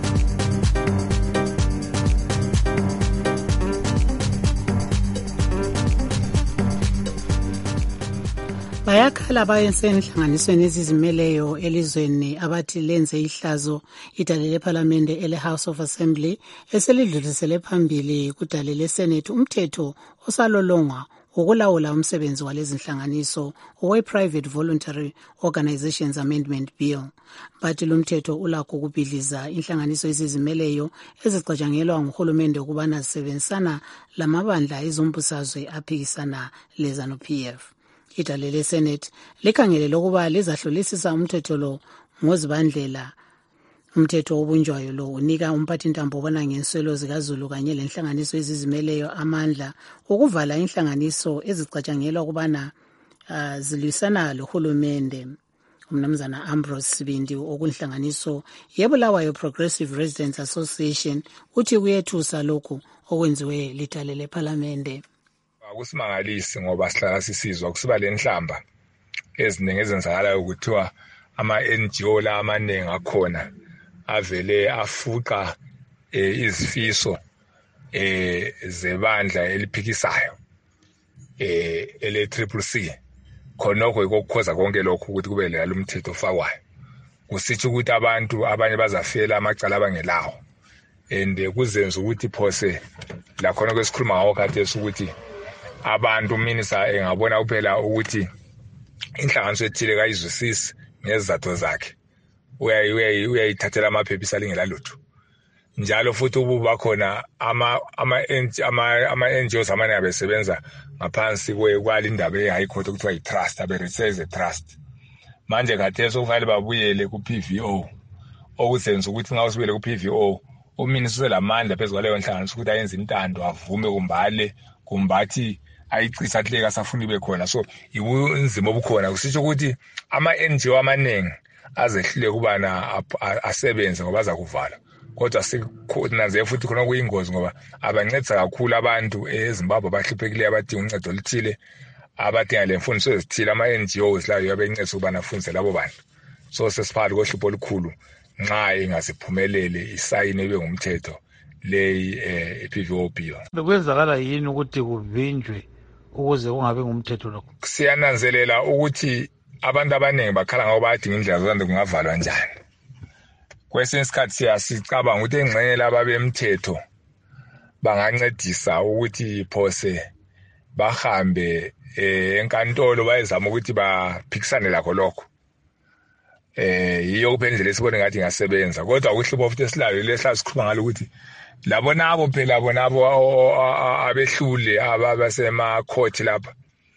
Bayakhala bayenhlanganisweni ezizimeleyo elizweni abathi lenze ihlazo idale leParliament ele-House of Assembly eselidlulisele phambili kudale leSenate umthetho osalolongwa wokulawula umsebenzi walezinhlanganiso owe-Private Voluntary Organizations Amendment Bill. Bathi lumthetho ulakho ukubhidliza inhlanganiso ezizimeleyo ezicatshangelwa nguhulumende ukubana zisebenzisana lamabandla ezombusazwe aphikisana lezanu-PF. Idale leSenate likhangelele ukuba lizahlolisisa umthetho lo ngozibandlela. Umthetho obunjwayo lo unika umphathintambo obona ngenswelo zikaZulu kanye lenhlanganiso ezizimeleyo amandla ukuvala inhlanganiso ezicatshangelwa ukubana zilwisana lohulumende. Umnumzana Ambrose Sibindi okunhlanganiso yeBulawayo Progressive Residents Association uthi kuyethusa lokhu okwenziwe lidale leParliament. Akusimangalisi ngoba sihlala sisizwa kusiba lenhlamba eziningi ezenzakalayo ukuthiwa ama-NGO la amaningi akhona avele afuqa izifiso zebandla eliphikisayo ele-CCC khonokho ikokukhoza konke lokho ukuthi kube lalo umthetho ofakwayo kusitsho ukuthi abantu abanye bazafela amacala abangelawo and kuzenza ukuthi phose la khona kwesikhuluma ngawo khathesi ukuthi abantu uminisa engabona kuphela ukuthi inhlanganiso ethile kayizwisisi ngezizathu zakhe uyayithathela amaphepha alingela lutho njalo futhi ububa khona ama-NGOs amanye abesebenza ngaphansi kwalindaba ye-high court okuthiwa yi-trust abe-reserve a-trust manje khathesi okufanele babuyele ku-PVO okuzenza ukuthi nxa usibuyele ku-PVO uminisa uselamandla phezu kwaleyo nhlanganiso ukuthi ayenze intando avume kumbale kumbathi ayicisa ahleka asafuna ibe khona so ibunzima obukhona kusitsho ukuthi ama-NGO amaningi azehlule kubana asebenze ngoba aza kuvala kodwa sikunanzeke futhi khona kuyingozi ngoba abancedisa kakhulu abantu eZimbabwe abahluphekile abadinga uncedo oluthile abadinga le mfundiso ezithile ama-NGOs layo yabencedisa ukubana afundise labo bantu so sesiphakathi kohlupho olukhulu nxa ingaziphumelele isayine ibe ngumthetho leyi i-PVO bill. Bekwenzakala yini ukuthi kuvinjwe ukuze kungabe ngumthetho lokho? Siyananzelela ukuthi abantu abaningi bakhala ngabo bayadinga indlela zokuthi kungavalwa njani. Kwesinye isikhathi siyasicabanga ukuthi engxenye laba bemthetho bangancedisa ukuthi phose bahambe enkantolo bayezama ukuthi baphikisane lakho lokho. Yiyo kuphela indlela esibone ngathi ingasebenza kodwa ukuhlupho futhi esilayo lesihlala sikhuluma ngalo ukuthi labo nabo phela bonabo abehlule abasema court lapha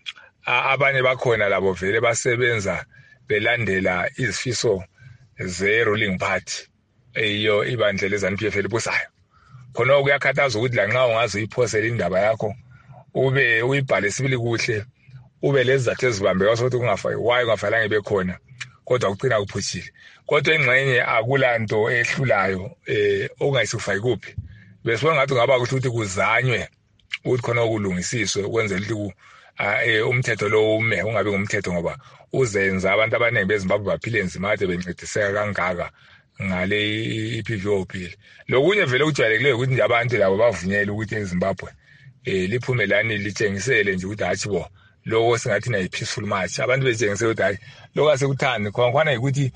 abanye bakhona labo vele basebenza belandela izifiso ze-ruling party eyiyo ibandla leZANU-PF elibusayo khona kuyakhathaza ukuthi la nxa ungaze uyiphosele indaba yakho ube uyibhale sibili kuhle ube lezizathu ezibambeka sokuthi ungafalanga ibe khona kodwa kucina kuphuthile kodwa engxenye akulanto ehlulayo ongayisifaki kuphi bese ngathi ngaba ukuthi kuzanywe ukuthi khona okulungisiswe ukwenzela ukuthi umthetho lo ume ungabe ngumthetho ngoba uzenza abantu abaningi beZimbabwe baphile nzima ade bencediseka kangaka ngale i-PVO bill lokunye vele kujwayelekileyo ukuthi nje abantu labo bavunyele ukuthi eZimbabwe liphumelani litshengisele nje ukuthi hathi bo lokho singathi nayi-peaceful march abantu betshengisele ukuthi hayi lokho asekuthandi khona ukuthi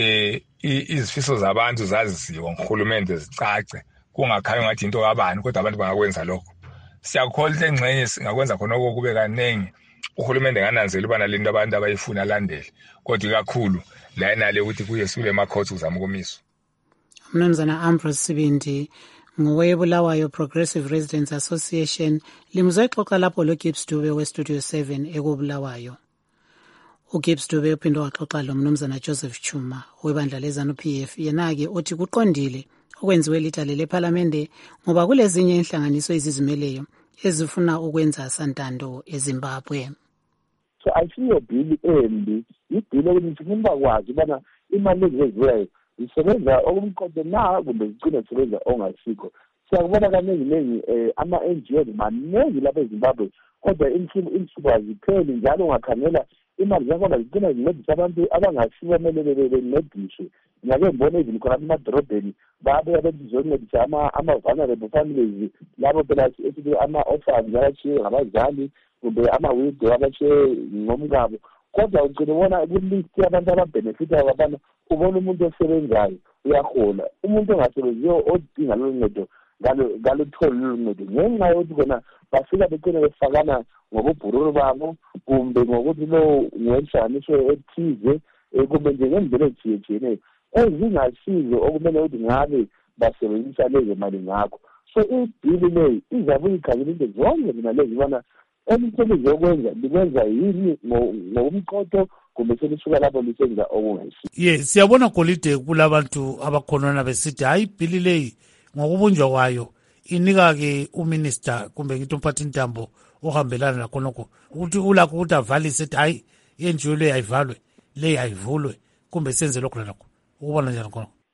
izifiso zabantu zaziziwa nguhulumende zicace kungakhanya ngathi into kabani kodwa abantu bangakwenza lokho siyakholwa engxenye singakwenza khona kube kaningi uhulumende ngananzela ubana lento abantu abayifuna landele kodwa kakhulu la enale ukuthi kuye sibule ema-courts uzama ukumiswa. Mnumzana Ambrose Sibindi ngowebulawayo Progressive Residents Association limuzwe xoxa lapho loGibbs Dube weStudio 7 ekubulawayo. uGibbs Dube uphinde waxoxa lo mnumzana Joseph Chuma webandla leZANU-PF yena-ke uthi kuqondile okwenziwe litale lePhalamende ngoba kulezinye inhlanganiso ezizimeleyo ezifuna ukwenza santando eZimbabwe. So ayisiyo bill embi ibhill ukuthi kumba kwazi ubana imali ezenziweyo isebenza okumqondo na kumbe zigcina zisebenza ongasikho siyakubona kaningi ama-NGO maningi lapha eZimbabwe kodwa insuku azipheli njalo ungakhangela imali zakhona zigcina zincedisa abantu abangasibo kumele bencediswe ngake ngibona even khona emadorobheni babuya bezoncedisa ama-vulnerable families labo phela esithi ama-orphans abatshiye ngabazali kumbe ama-widow abatshiye ngomkabo kodwa ugcina ubona kulist yabantu ababhenefitayo abana ubona umuntu osebenzayo uyahola umuntu ongasebenziyo odinga lolu ncedo ngalutholi lolu ncedo ngenxa yokuthi khona bafika begcine befakana ngobubhururu babo kumbe ngokuthi lo ngenhlanganiso ethize kumbe nje ngendlela ezitshiyetshiyeneyo ezingasizo okumele ukuthi ngabe basebenzisa lezo mali ngakho so ibhili leyi izabuye ikhangela into zonke zina lezi ubana emsebenzi yokwenza likwenza yini ngokumqotho kumbe selisuka lapho lisenza okungayisiyo. Siyabona golide kulabantu abakhonona besithi hayi ibhili leyi ngokubunjwa kwayo inika-ke uminister kumbe ngithi umphathintambo ohambelana lakhonokho ukuthi ulakho ukuthi avalise ethi hayi i-NGO leyi ayivalwe leyi ayivulwe kumbe senze lokho nalokho ukubona njani khonokho?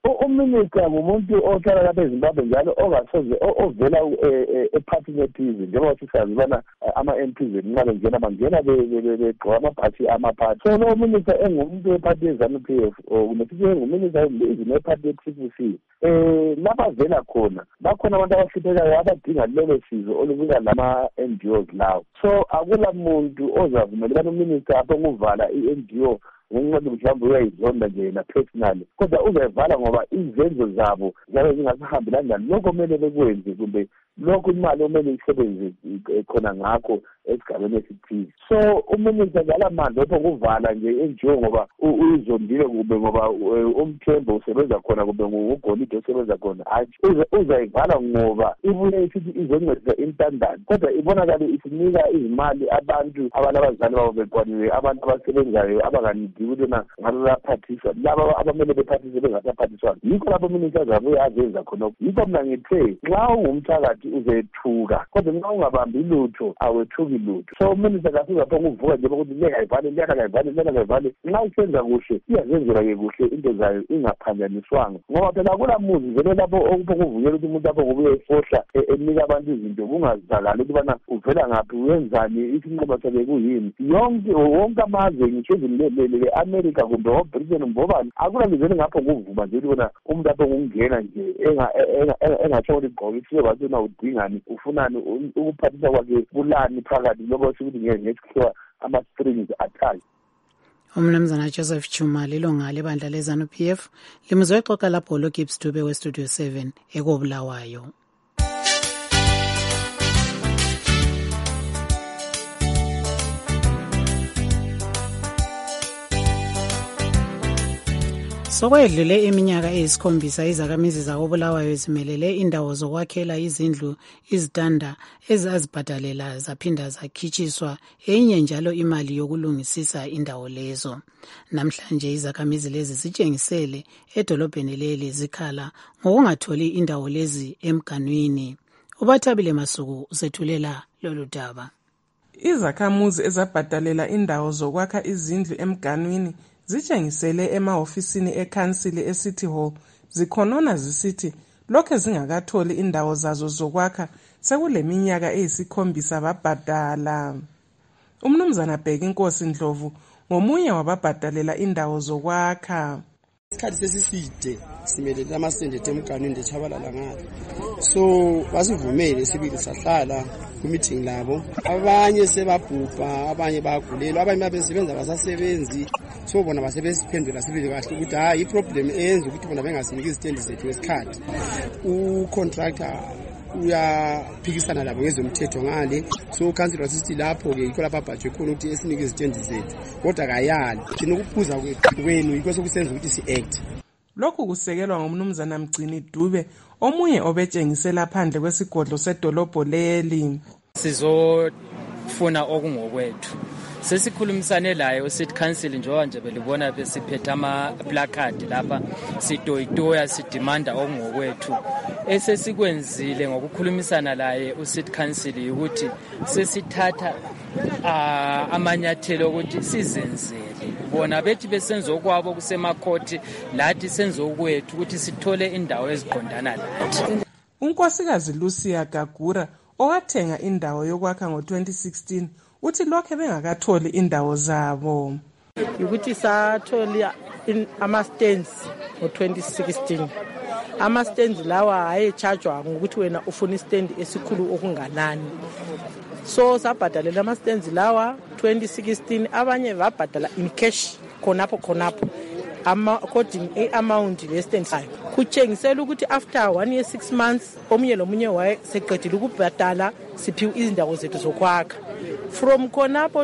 Uminister ngumuntu ohlala lapha eZimbabwe njalo ongasoze ovela ephathini ethize njengoba sisazi ubana ama-MPs nxa bengena bangena begqoka amabhathi amaphathi. So lo minister engumuntu wephathi ye-ZANU-PF nesithi enguminister wephathi ye-TPC lapha vela khona bakhona abantu abahluphekayo abadinga lelo sizo olubika lama-NGOs lawo. So akula muntu ozavumela ubana uminister apho ukuvala i-NGO ngenxa mhlawumbe uyayizonda nje yena personally kodwa uzayivala ngoba izenzo zabo zabe zingasahambelani nalokho kumele bekwenze kumbe lokho imali omele isebenze khona ngakho esigabeni esithize. So uminister ngalamandla opho kuvala nje NGO ngoba uyizondile kumbe ngoba umthembo usebenza khona kumbe ngugolide usebenza khona uzayivala ngoba ibuye isithi izoncedisa intandane kodwa ibonakala isinika izimali abantu abazali babo bekwaniwe abantu abasebenzayo abanganidi ukutona ngabe bayaphathiswa laba abamele bephathiswe bengasaphathiswa. Yikho lapho uminister azabuye azenza khona. Yikho mina ngithe nxa ungumthakathi uzethuka kodwa nxa ungabambi lutho awethuki lutho. So uminister kasuza pho ukuvuka nje ukuthi leyayivale nxa isenza kuhle iyazenzela-ke kuhle into zayo ingaphanjaniswanga ngoba phela akula muzi vele lapho okupho kuvukela ukuthi umuntu lapho kubuye efohla enika abantu izinto kungazakali ukubana uvela ngaphi wenzani isinqumo sakhe kuyini. Wonke amazwe ngisho le-America kumbe o-Britain mbobani akula mizweni ngapho kuvuma nje ukuthi bona umuntu lapho ngokungena nje engatsho ukuthi gqoke isiwe bathona udingani ufunani ukuphathisa kwakhe kulani phakathi lokho sikuthi ngesikhiwa ama-strings attached. Umnumzana Joseph Chuma lilunga lebandla le-ZANU-PF limuzwe exoxa lapho loGibbs Dube weStudio 7 ekobulawayo. Sokwedlule iminyaka eyisikhombisa izakhamizi zakobulawayo zimelele indawo zokwakhela izindlu izitanda ezazibhadalela zaphinda zakhitshiswa enye njalo imali yokulungisisa indawo lezo. Namhlanje izakhamizi lezi zitshengisele edolobheni leli zikhala ngokungatholi indawo lezi emganwini. Ubathabile Masuku usethulela lolu daba. Izakhamuzi ezabhadalela indawo zokwakha izindlu emganwini zitshengisele emahofisini ekhansili eCity Hall zikhonona zisithi lokho zingakatholi indawo zazo zokwakha sekuleminyaka eyisikhombisa babhadala. Umnumzana Bheki Inkosi Ndlovu ngomunye wababhadalela indawo zokwakha. Isikhathi sesiside simelele amasende emganwini ndechabalala ngalo. So basivumele sibili sahlala ku-meeting labo. Abanye sebabhubha, abanye bagulelwa, abanye babesebenza basasebenzi. So bona basebesiphendula sibili kahle ukuthi hayi iproblem enza ukuthi bona bengasiniki izitendi zethu ngesikhathi. U-contractor uyaphikisana labo ngezomthetho ngale. So council sithi lapho ke yikho lapha bhaje khona ukuthi esinike izitendi zethu kodwa kayali thina ukuphuza kwenu yikho sokusenza ukuthi si-act. Lokhu kusekelwa ngumnumzana Mgcini Dube omunye obetshengisela phandle kwesigodlo sedolobho leli. Sizofuna okungokwethu. Sesikhulumisane laye uCity Council njengoba nje belibona besiphethe ama-placard lapha sidoyitoya sidimanda okungokwethu. Esesikwenzile ngokukhulumisana laye uCity Council ukuthi sesithatha amanyathelo ukuthi sizenzele. Bona bethi besenza okwabo kusemakhoti lathi senza okwethu ukuthi sithole indawo eziqondana lathi. Unkosikazi Lucia Gagura owathenga indawo yokwakha ngo-2016 uthi lokho bengakatholi indawo zabo. Ukuthi sathola ama-stands ngo-2016. Ama-stands lawa ayechargewa ngokuthi wena ufuna istand esikhulu okunganani. So sabhadalela ama-stands lawa 2016 abanye babhadala in cash khonapho according amount le stand sayo. Kutshengisela ukuthi after 1 year 6 months omunye lomunye wayeseqedile ukubhadala siphiwe izindawo zethu zokwakha. From khonapho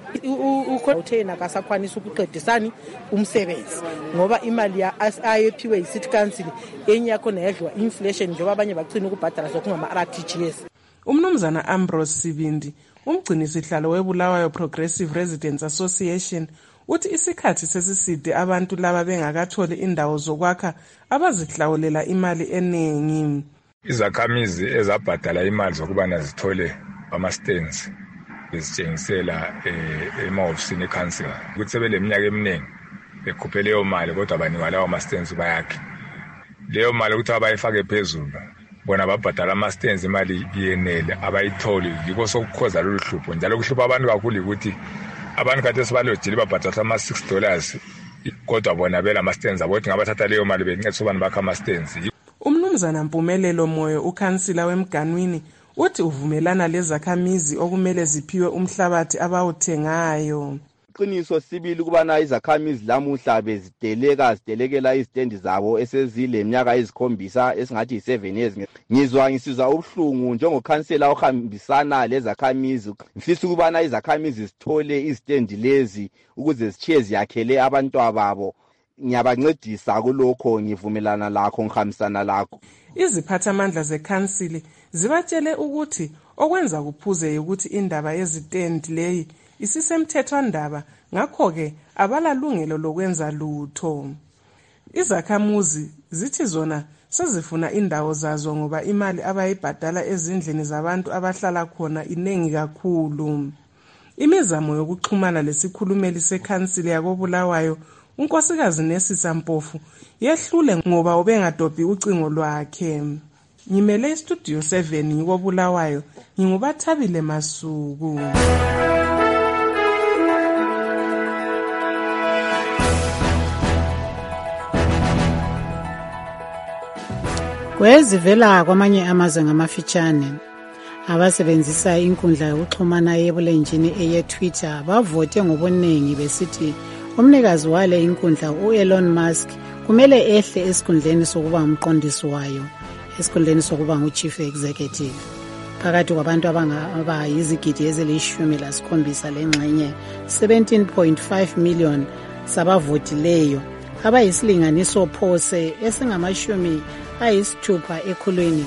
ukhona kasakwanisa ukuqedisani umsebenzi ngoba imali ayephiwe yiCity Council enye yakhona yadliwa inflation njengoba abanye bagcina ukubhadala sokungama-RTGS. Umnumzana Ambrose Sibindi umgcini sihlalo webulawayo Progressive Residents Association uthi isikhathi sesiside abantu laba bengakatholi indawo zokwakha abazihlawulela imali eningi. Izakhamizi ezabhadala imali zokubana zithole ama-stands bezitshengisela emahofisini ekhansila ukuthi sebeleminyaka eminingi bekhuphe leyo mali kodwa banikwa lawo ama-stands bayakhe. leyo mali ukuthi abayifake phezulu bona babhadala ama-stands imali yenele abayitholi yiko sokukhoza lolu hlupho njalo kuhlupha abantu kakhulu ukuthi abantu kade sibalojile babhadala ama-$6 kodwa bona bela ama-stands abo ukuthi ngabathatha leyo mali bencedisa ubani bakha ama-stands. Umnumzana Mpumelelo Moyo ukhansila wemganwini uthi uvumelana lezakhamizi okumele ziphiwe umhlabathi abawuthengayo. Iqiniso sibili kubana izakhamizi lamuhla zidelekela izitendi zabo esezile minyaka ezikhombisa esingathi 7 years. Ngizwa ubuhlungu njengokhansela ohambisana lezakhamizi. Ngifisa ukubana izakhamizi zithole izitendi lezi ukuze zichiye ziyakhele abantwana babo. Ngiyabancedisa kulokho, ngivumelana lakho, ngihambisana lakho. Iziphathamandla zekhansili zibatshele ukuthi okwenza kuphuze ukuthi indaba yezitendi leyi isisemthethwandaba, ngakho-ke abalalungelo lokwenza lutho. Izakhamuzi zithi zona sezifuna indawo zazo ngoba imali abayibhadala ezindlini zabantu abahlala khona inengi kakhulu. Imizamo yokuxhumana lesikhulumeli sekhansili yakobulawayo unkosikazi Nesisa Mpofu yehlule ngoba ubengadobhi ucingo lwakhe. Ngimele istudio 7 ngikobulawayo, ngingubathabile Masuku. Kwezivela kwamanye amazwe ngamafitshane, abasebenzisa inkundla yokuxhumana yebulenjini eye-Twitter bavote ngobuningi besithi umnikazi wale inkundla u-Elon Musk kumele ehle esikhundleni sokuba umqondisi wayo, esikhundleni sokuba ngu-chief executive. Phakathi kwabantu abayizigidi ezili-17 lengxenye 17.5 million sabavotileyo, abayisilinganiso phose esingama-60 ekhulwini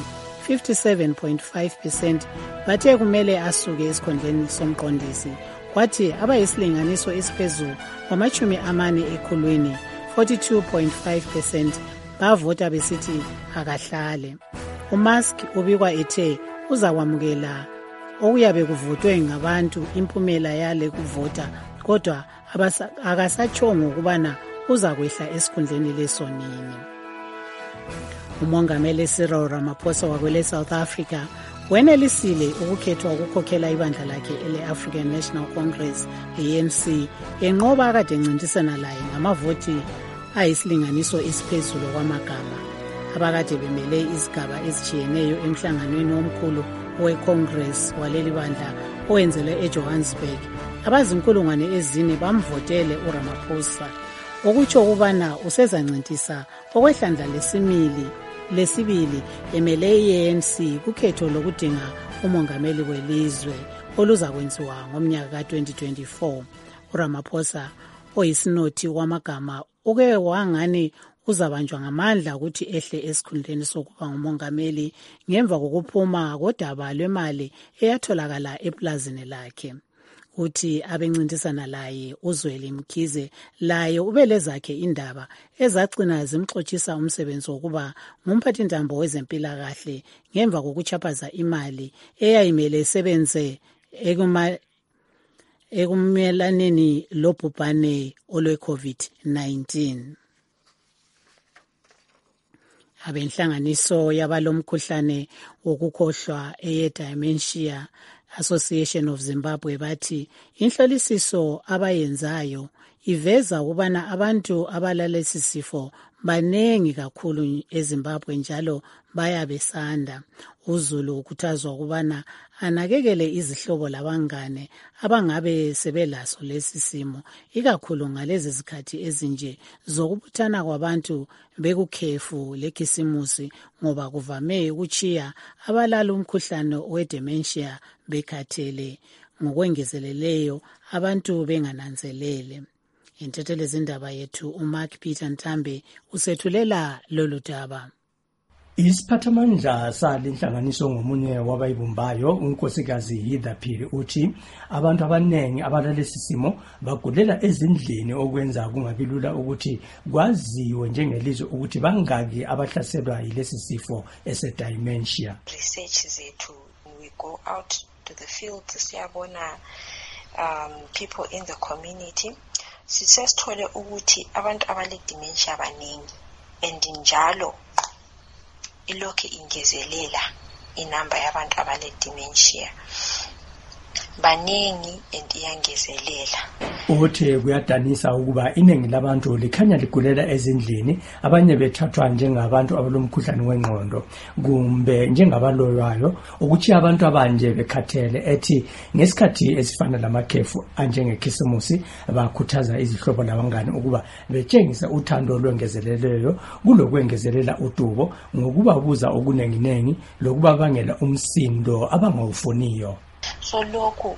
57.5% bathe kumele asuke esikhundleni somqondisi, kwathi abayisilinganiso esiphezulu kwama-40 ekhulwini 42.5% bavota besithi akahlale. uMusk ubikwa ethe uzakwamukela okuyabe kuvotwe ngabantu impumela yale kuvota, kodwa akasatshongo ukubana uzakwehla esikhundleni lesonini. Umongameli Cyril Ramaphosa wakwele South Africa wenelisile ukukhethwa ukukhokhela ibandla lakhe ele-African National Congress, ANC, enqoba akade encintisana laye ngamavoti ayisilinganiso esiphezulu kwamagama. Abakade bemele izigaba ezitshiyeneyo emhlanganweni omkhulu we-Congress waleli bandla owenzelwe eJohannesburg, abazinkulungwane ezine bamvotele uRamaphosa, okutsho ukubana usezancintisa okwehlandla lesibili emele i-ANC kukhetho lokudinga umongameli welizwe oluzakwenziwa ngomnyaka ka-2024. uRamaphosa oyisinothi wamagama uke wangani uzabanjwa ngamandla ukuthi ehle esikhundleni sokuba ngumongameli ngemva kokuphuma kodaba lwemali eyatholakala eplazini lakhe. Uthi abencintisana laye uZweli Mkhize laye ubelezakhe indaba ezagcina zimxotshisa umsebenzi wokuba ngumphathintambo wezempilakahle ngemva kokuchaphaza imali eyayimele isebenze ekumelaneni lobhubhane olwe-COVID-19. Abenhlanganiso yabalomkhuhlane wokukhohlwa eye-Dementia Association of Zimbabwe bathi inhlolisiso abayenzayo iveza ukubana abantu abalalesi sifo banengi kakhulu eZimbabwe njalo bayabesanda. uZulu ukhuthazwa ukubana anakekele izihlobo labangane abangabe sebelaso lesi simo, ikakhulu ngalezi zikhathi ezinje zokubuthana kwabantu bekukhefu lekhisimusi, ngoba kuvame ukuchiya abalala umkhuhlane we-dementia bekhathele, ngokwengezeleleyo abantu bengananzelele. Intethelezi indaba yethu uMark Peter Ntambe usethulela lolu daba. Isiphathamandla salenhlanganiso ngomunye wabayibumbayo unkosikazi Hitha Phiri uthi abantu abanengi abalalesi simo bagulela ezindlini okwenza kungabilula ukuthi kwaziwe njengelizwe ukuthi bangaki abahlaselwa yilesi sifo ese-dementia. Research zethu, we go out to the field siyabona people in the community, sithole ukuthi abantu abale dementia abaningi, and njalo ilokhu ingezelela inamba yabantu abale dementia. Baningi and iyangezelela. Uthi kuyadanisa ukuba iningi labantu likhanya ligulela ezindlini, abanye bethathwa njengabantu abalomkhuhlane wengqondo kumbe njengabaloywayo, ukuthi abantu abanje bekhathele ethi ngesikhathi esifana lamakhefu anjengekhisimusi bakhuthaza izihlobo labangane ukuba betshengise uthando olwengezeleleyo kulokwengezelela udubo ngokubabuza okunenginengi lokuba bangela umsindo abangawufuniyo. So lokhu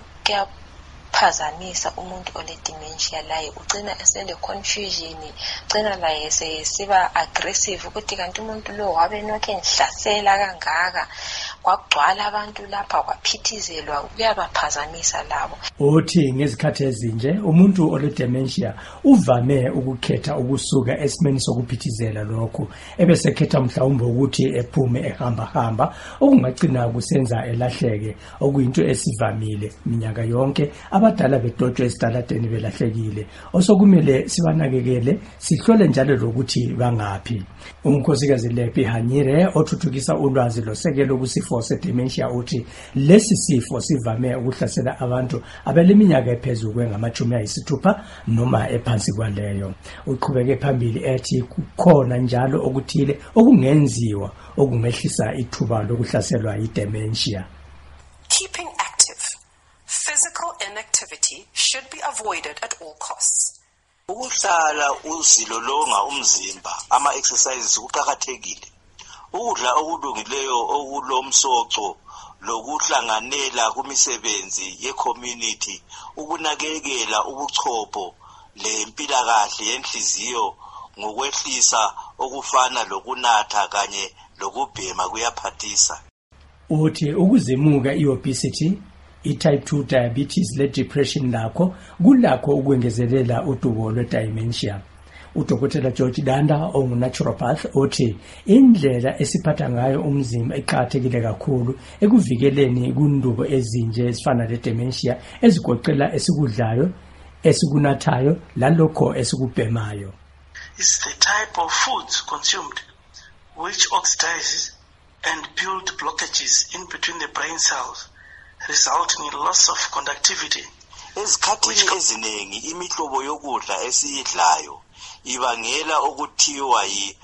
kuyaphazamisa umuntu ole dementia laye, ugcina esele confusion, ugcina laye siba aggressive ukuthi kanti umuntu lo wabe nokho enhlasela kangaka, kwagcwala abantu lapha kwaphithizelwa, kuyabaphazamisa labo. Uthi ngezikhathi ezinje umuntu ole dementia uvame ukukhetha ukusuka esimeni sokuphithizela lokhu ebesekhetha mhlawumbe ukuthi ephume ehamba okungagcina kusenza elahleke, okuyinto esivamile minyaka yonke abadala bedotshwe esitaladeni belahlekile, osokumele sibanakekele sihlole njalo lokuthi bangaphi. Umkhosikazi Lepi Hanyire othuthukisa ulwazi losekelo kusifo sedementia uthi lesi sifo sivame ukuhlasela abantu abeleminyaka ephezulu kwengama-60 noma ephansi kwaleyo. Uqhubeke phambili ethi kukhona njalo okuthile okungenziwa okungehlisa ithuba lokuhlaselwa yidementia. Keeping active, physical inactivity should be avoided at all costs. Ukuhlala uzilolonga umzimba, ama-exercises kuqakathekile. Ukudla okulungileyo okulomsoco lokuhlanganela kumisebenzi ye-community, ukunakekela ubuchopho lempilakahle yenhliziyo ngokwehlisa okufana lokunatha kanye lokubhema kuyaphathisa. Uthi ukuzimuka i-obesity, i-type 2 diabetes le-depression lakho kulakho ukwengezelela udubo lwe-dementia. Udokotela George Danda ongu-naturopath uthi indlela esiphatha ngayo umzimba iqakathekile kakhulu ekuvikeleni kundubo ezinje ezifana le-dementia ezigoqela esikudlayo, esikunathayo lalokho esikubhemayo. It's the type of foods consumed which oxidizes and build blockages in between the brain cells, resulting in loss of conductivity. Ezikhathini eziningi imihlobo yokudla esiyidlayo ibangela okuthiwa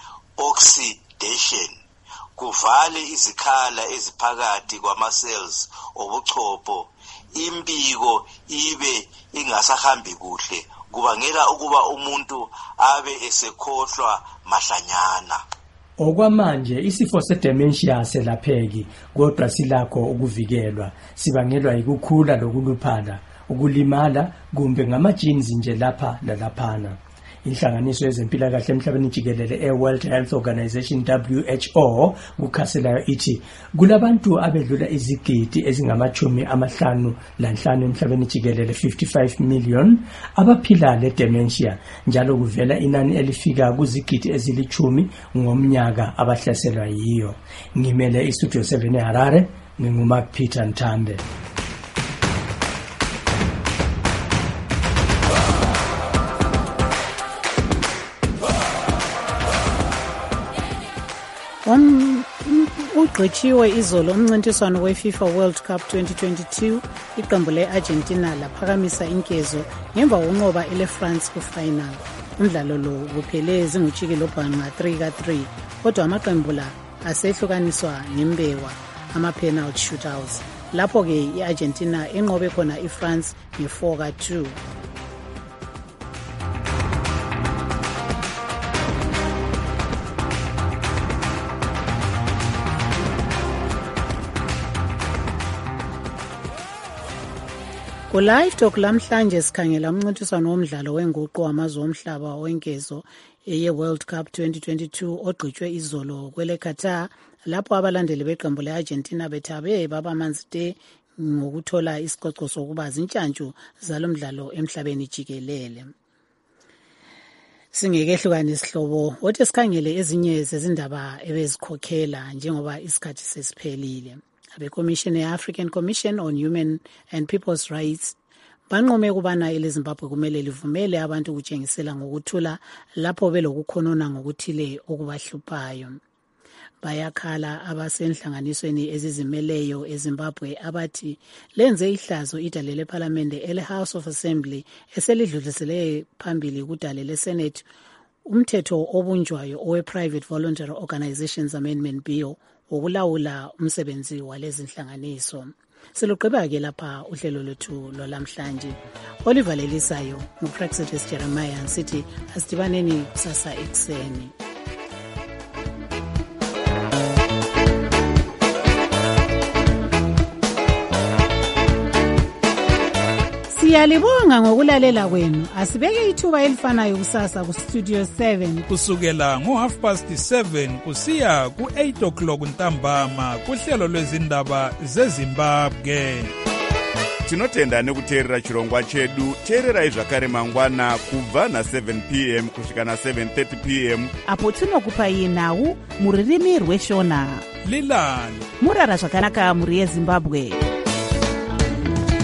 yi-oxidation, kuvale izikhala eziphakathi kwama-cells obuchopho, impiko ibe ingasahambi kuhle, kubangela ukuba umuntu abe esekhohlwa mahlanyana. Okwamanje isifo sedementia selapheki, kodwa silakho ukuvikelwa, sibangelwa yikukhula lokuluphala, ukulimala kumbe ngama-genes nje lapha lalaphana. Inhlanganiso yezempilakahle emhlabeni jikelele World Health Organization WHO kukhaselayo ithi kulabantu abedlula izigidi ezingama-55 emhlabeni jikelele 55 million abaphila le-dementia, njalo kuvela inani elifika kuzigidi ezili-10 ngomnyaka abahlaselwa yiyo. Ngimele istudio 7 eHarare, nginguMark Peter Ntande. Ugqitshiwe izolo umncintiswano we-FIFA World Cup 2022, iqembu le-Argentina laphakamisa inkezo ngemva kokunqoba ele-France ku-final. Umdlalo lo buphele zingutshikilobhanqa 3-3, kodwa amaqembu la asehlukaniswa ngembewa ama-penalty shootouts, lapho-ke i-Argentina enqobe khona i-France nge-4-2. Ku-Live Talk lamhlanje sikhangela umncintiswano womdlalo wenguqu wamazwe omhlaba wenkezo ye-World Cup 2022 ogqitshwe izolo kwele Qatar, lapho abalandeli beqembu le-Argentina bethabe babamanzi te ngokuthola isicoco sokuba zintshantshu zalo mdlalo emhlabeni jikelele. Singekehlukane isihlobo, wothi sikhangele ezinye zezindaba ebezikhokhela njengoba isikhathi sesiphelile. Abekomishini ye-African Commission on Human and People's Rights banqome ukubana eleZimbabwe kumele livumele abantu ukutshengisela ngokuthula lapho belokukhonona ngokuthile okubahluphayo. bayakhala abasenhlanganisweni ezizimeleyo eZimbabwe abathi lenze ihlazo idale lephalamende ele-House of Assembly eselidlulisele phambili kudale le-Senate umthetho obunjwayo owe-Private Voluntary Organizations Amendment Bill wokulawula umsebenzi walezi nhlanganiso. Silugqiba-ke lapha uhlelo lwethu lwalamhlanje. Olivalelisayo nguPraxedes Jeremiah sithi asidibaneni kusasa ekuseni. Siyalibonga ngokulalela kwenu. Asibeke ithuba elifanayo kusasa ku Studio 7 kusukela ngo7:30 kusiya ku8:00 ntambama kuhlelo lwezindaba zeZimbabwe. Tinotenda nekuteerera chirongwa chedu. Teererai zvakare mangwana kubva na7 p.m. kusvika na7:30 p.m. apo tinokupai nhau muririmi rweshona. Lilani murara zvakanaka muri yeZimbabwe.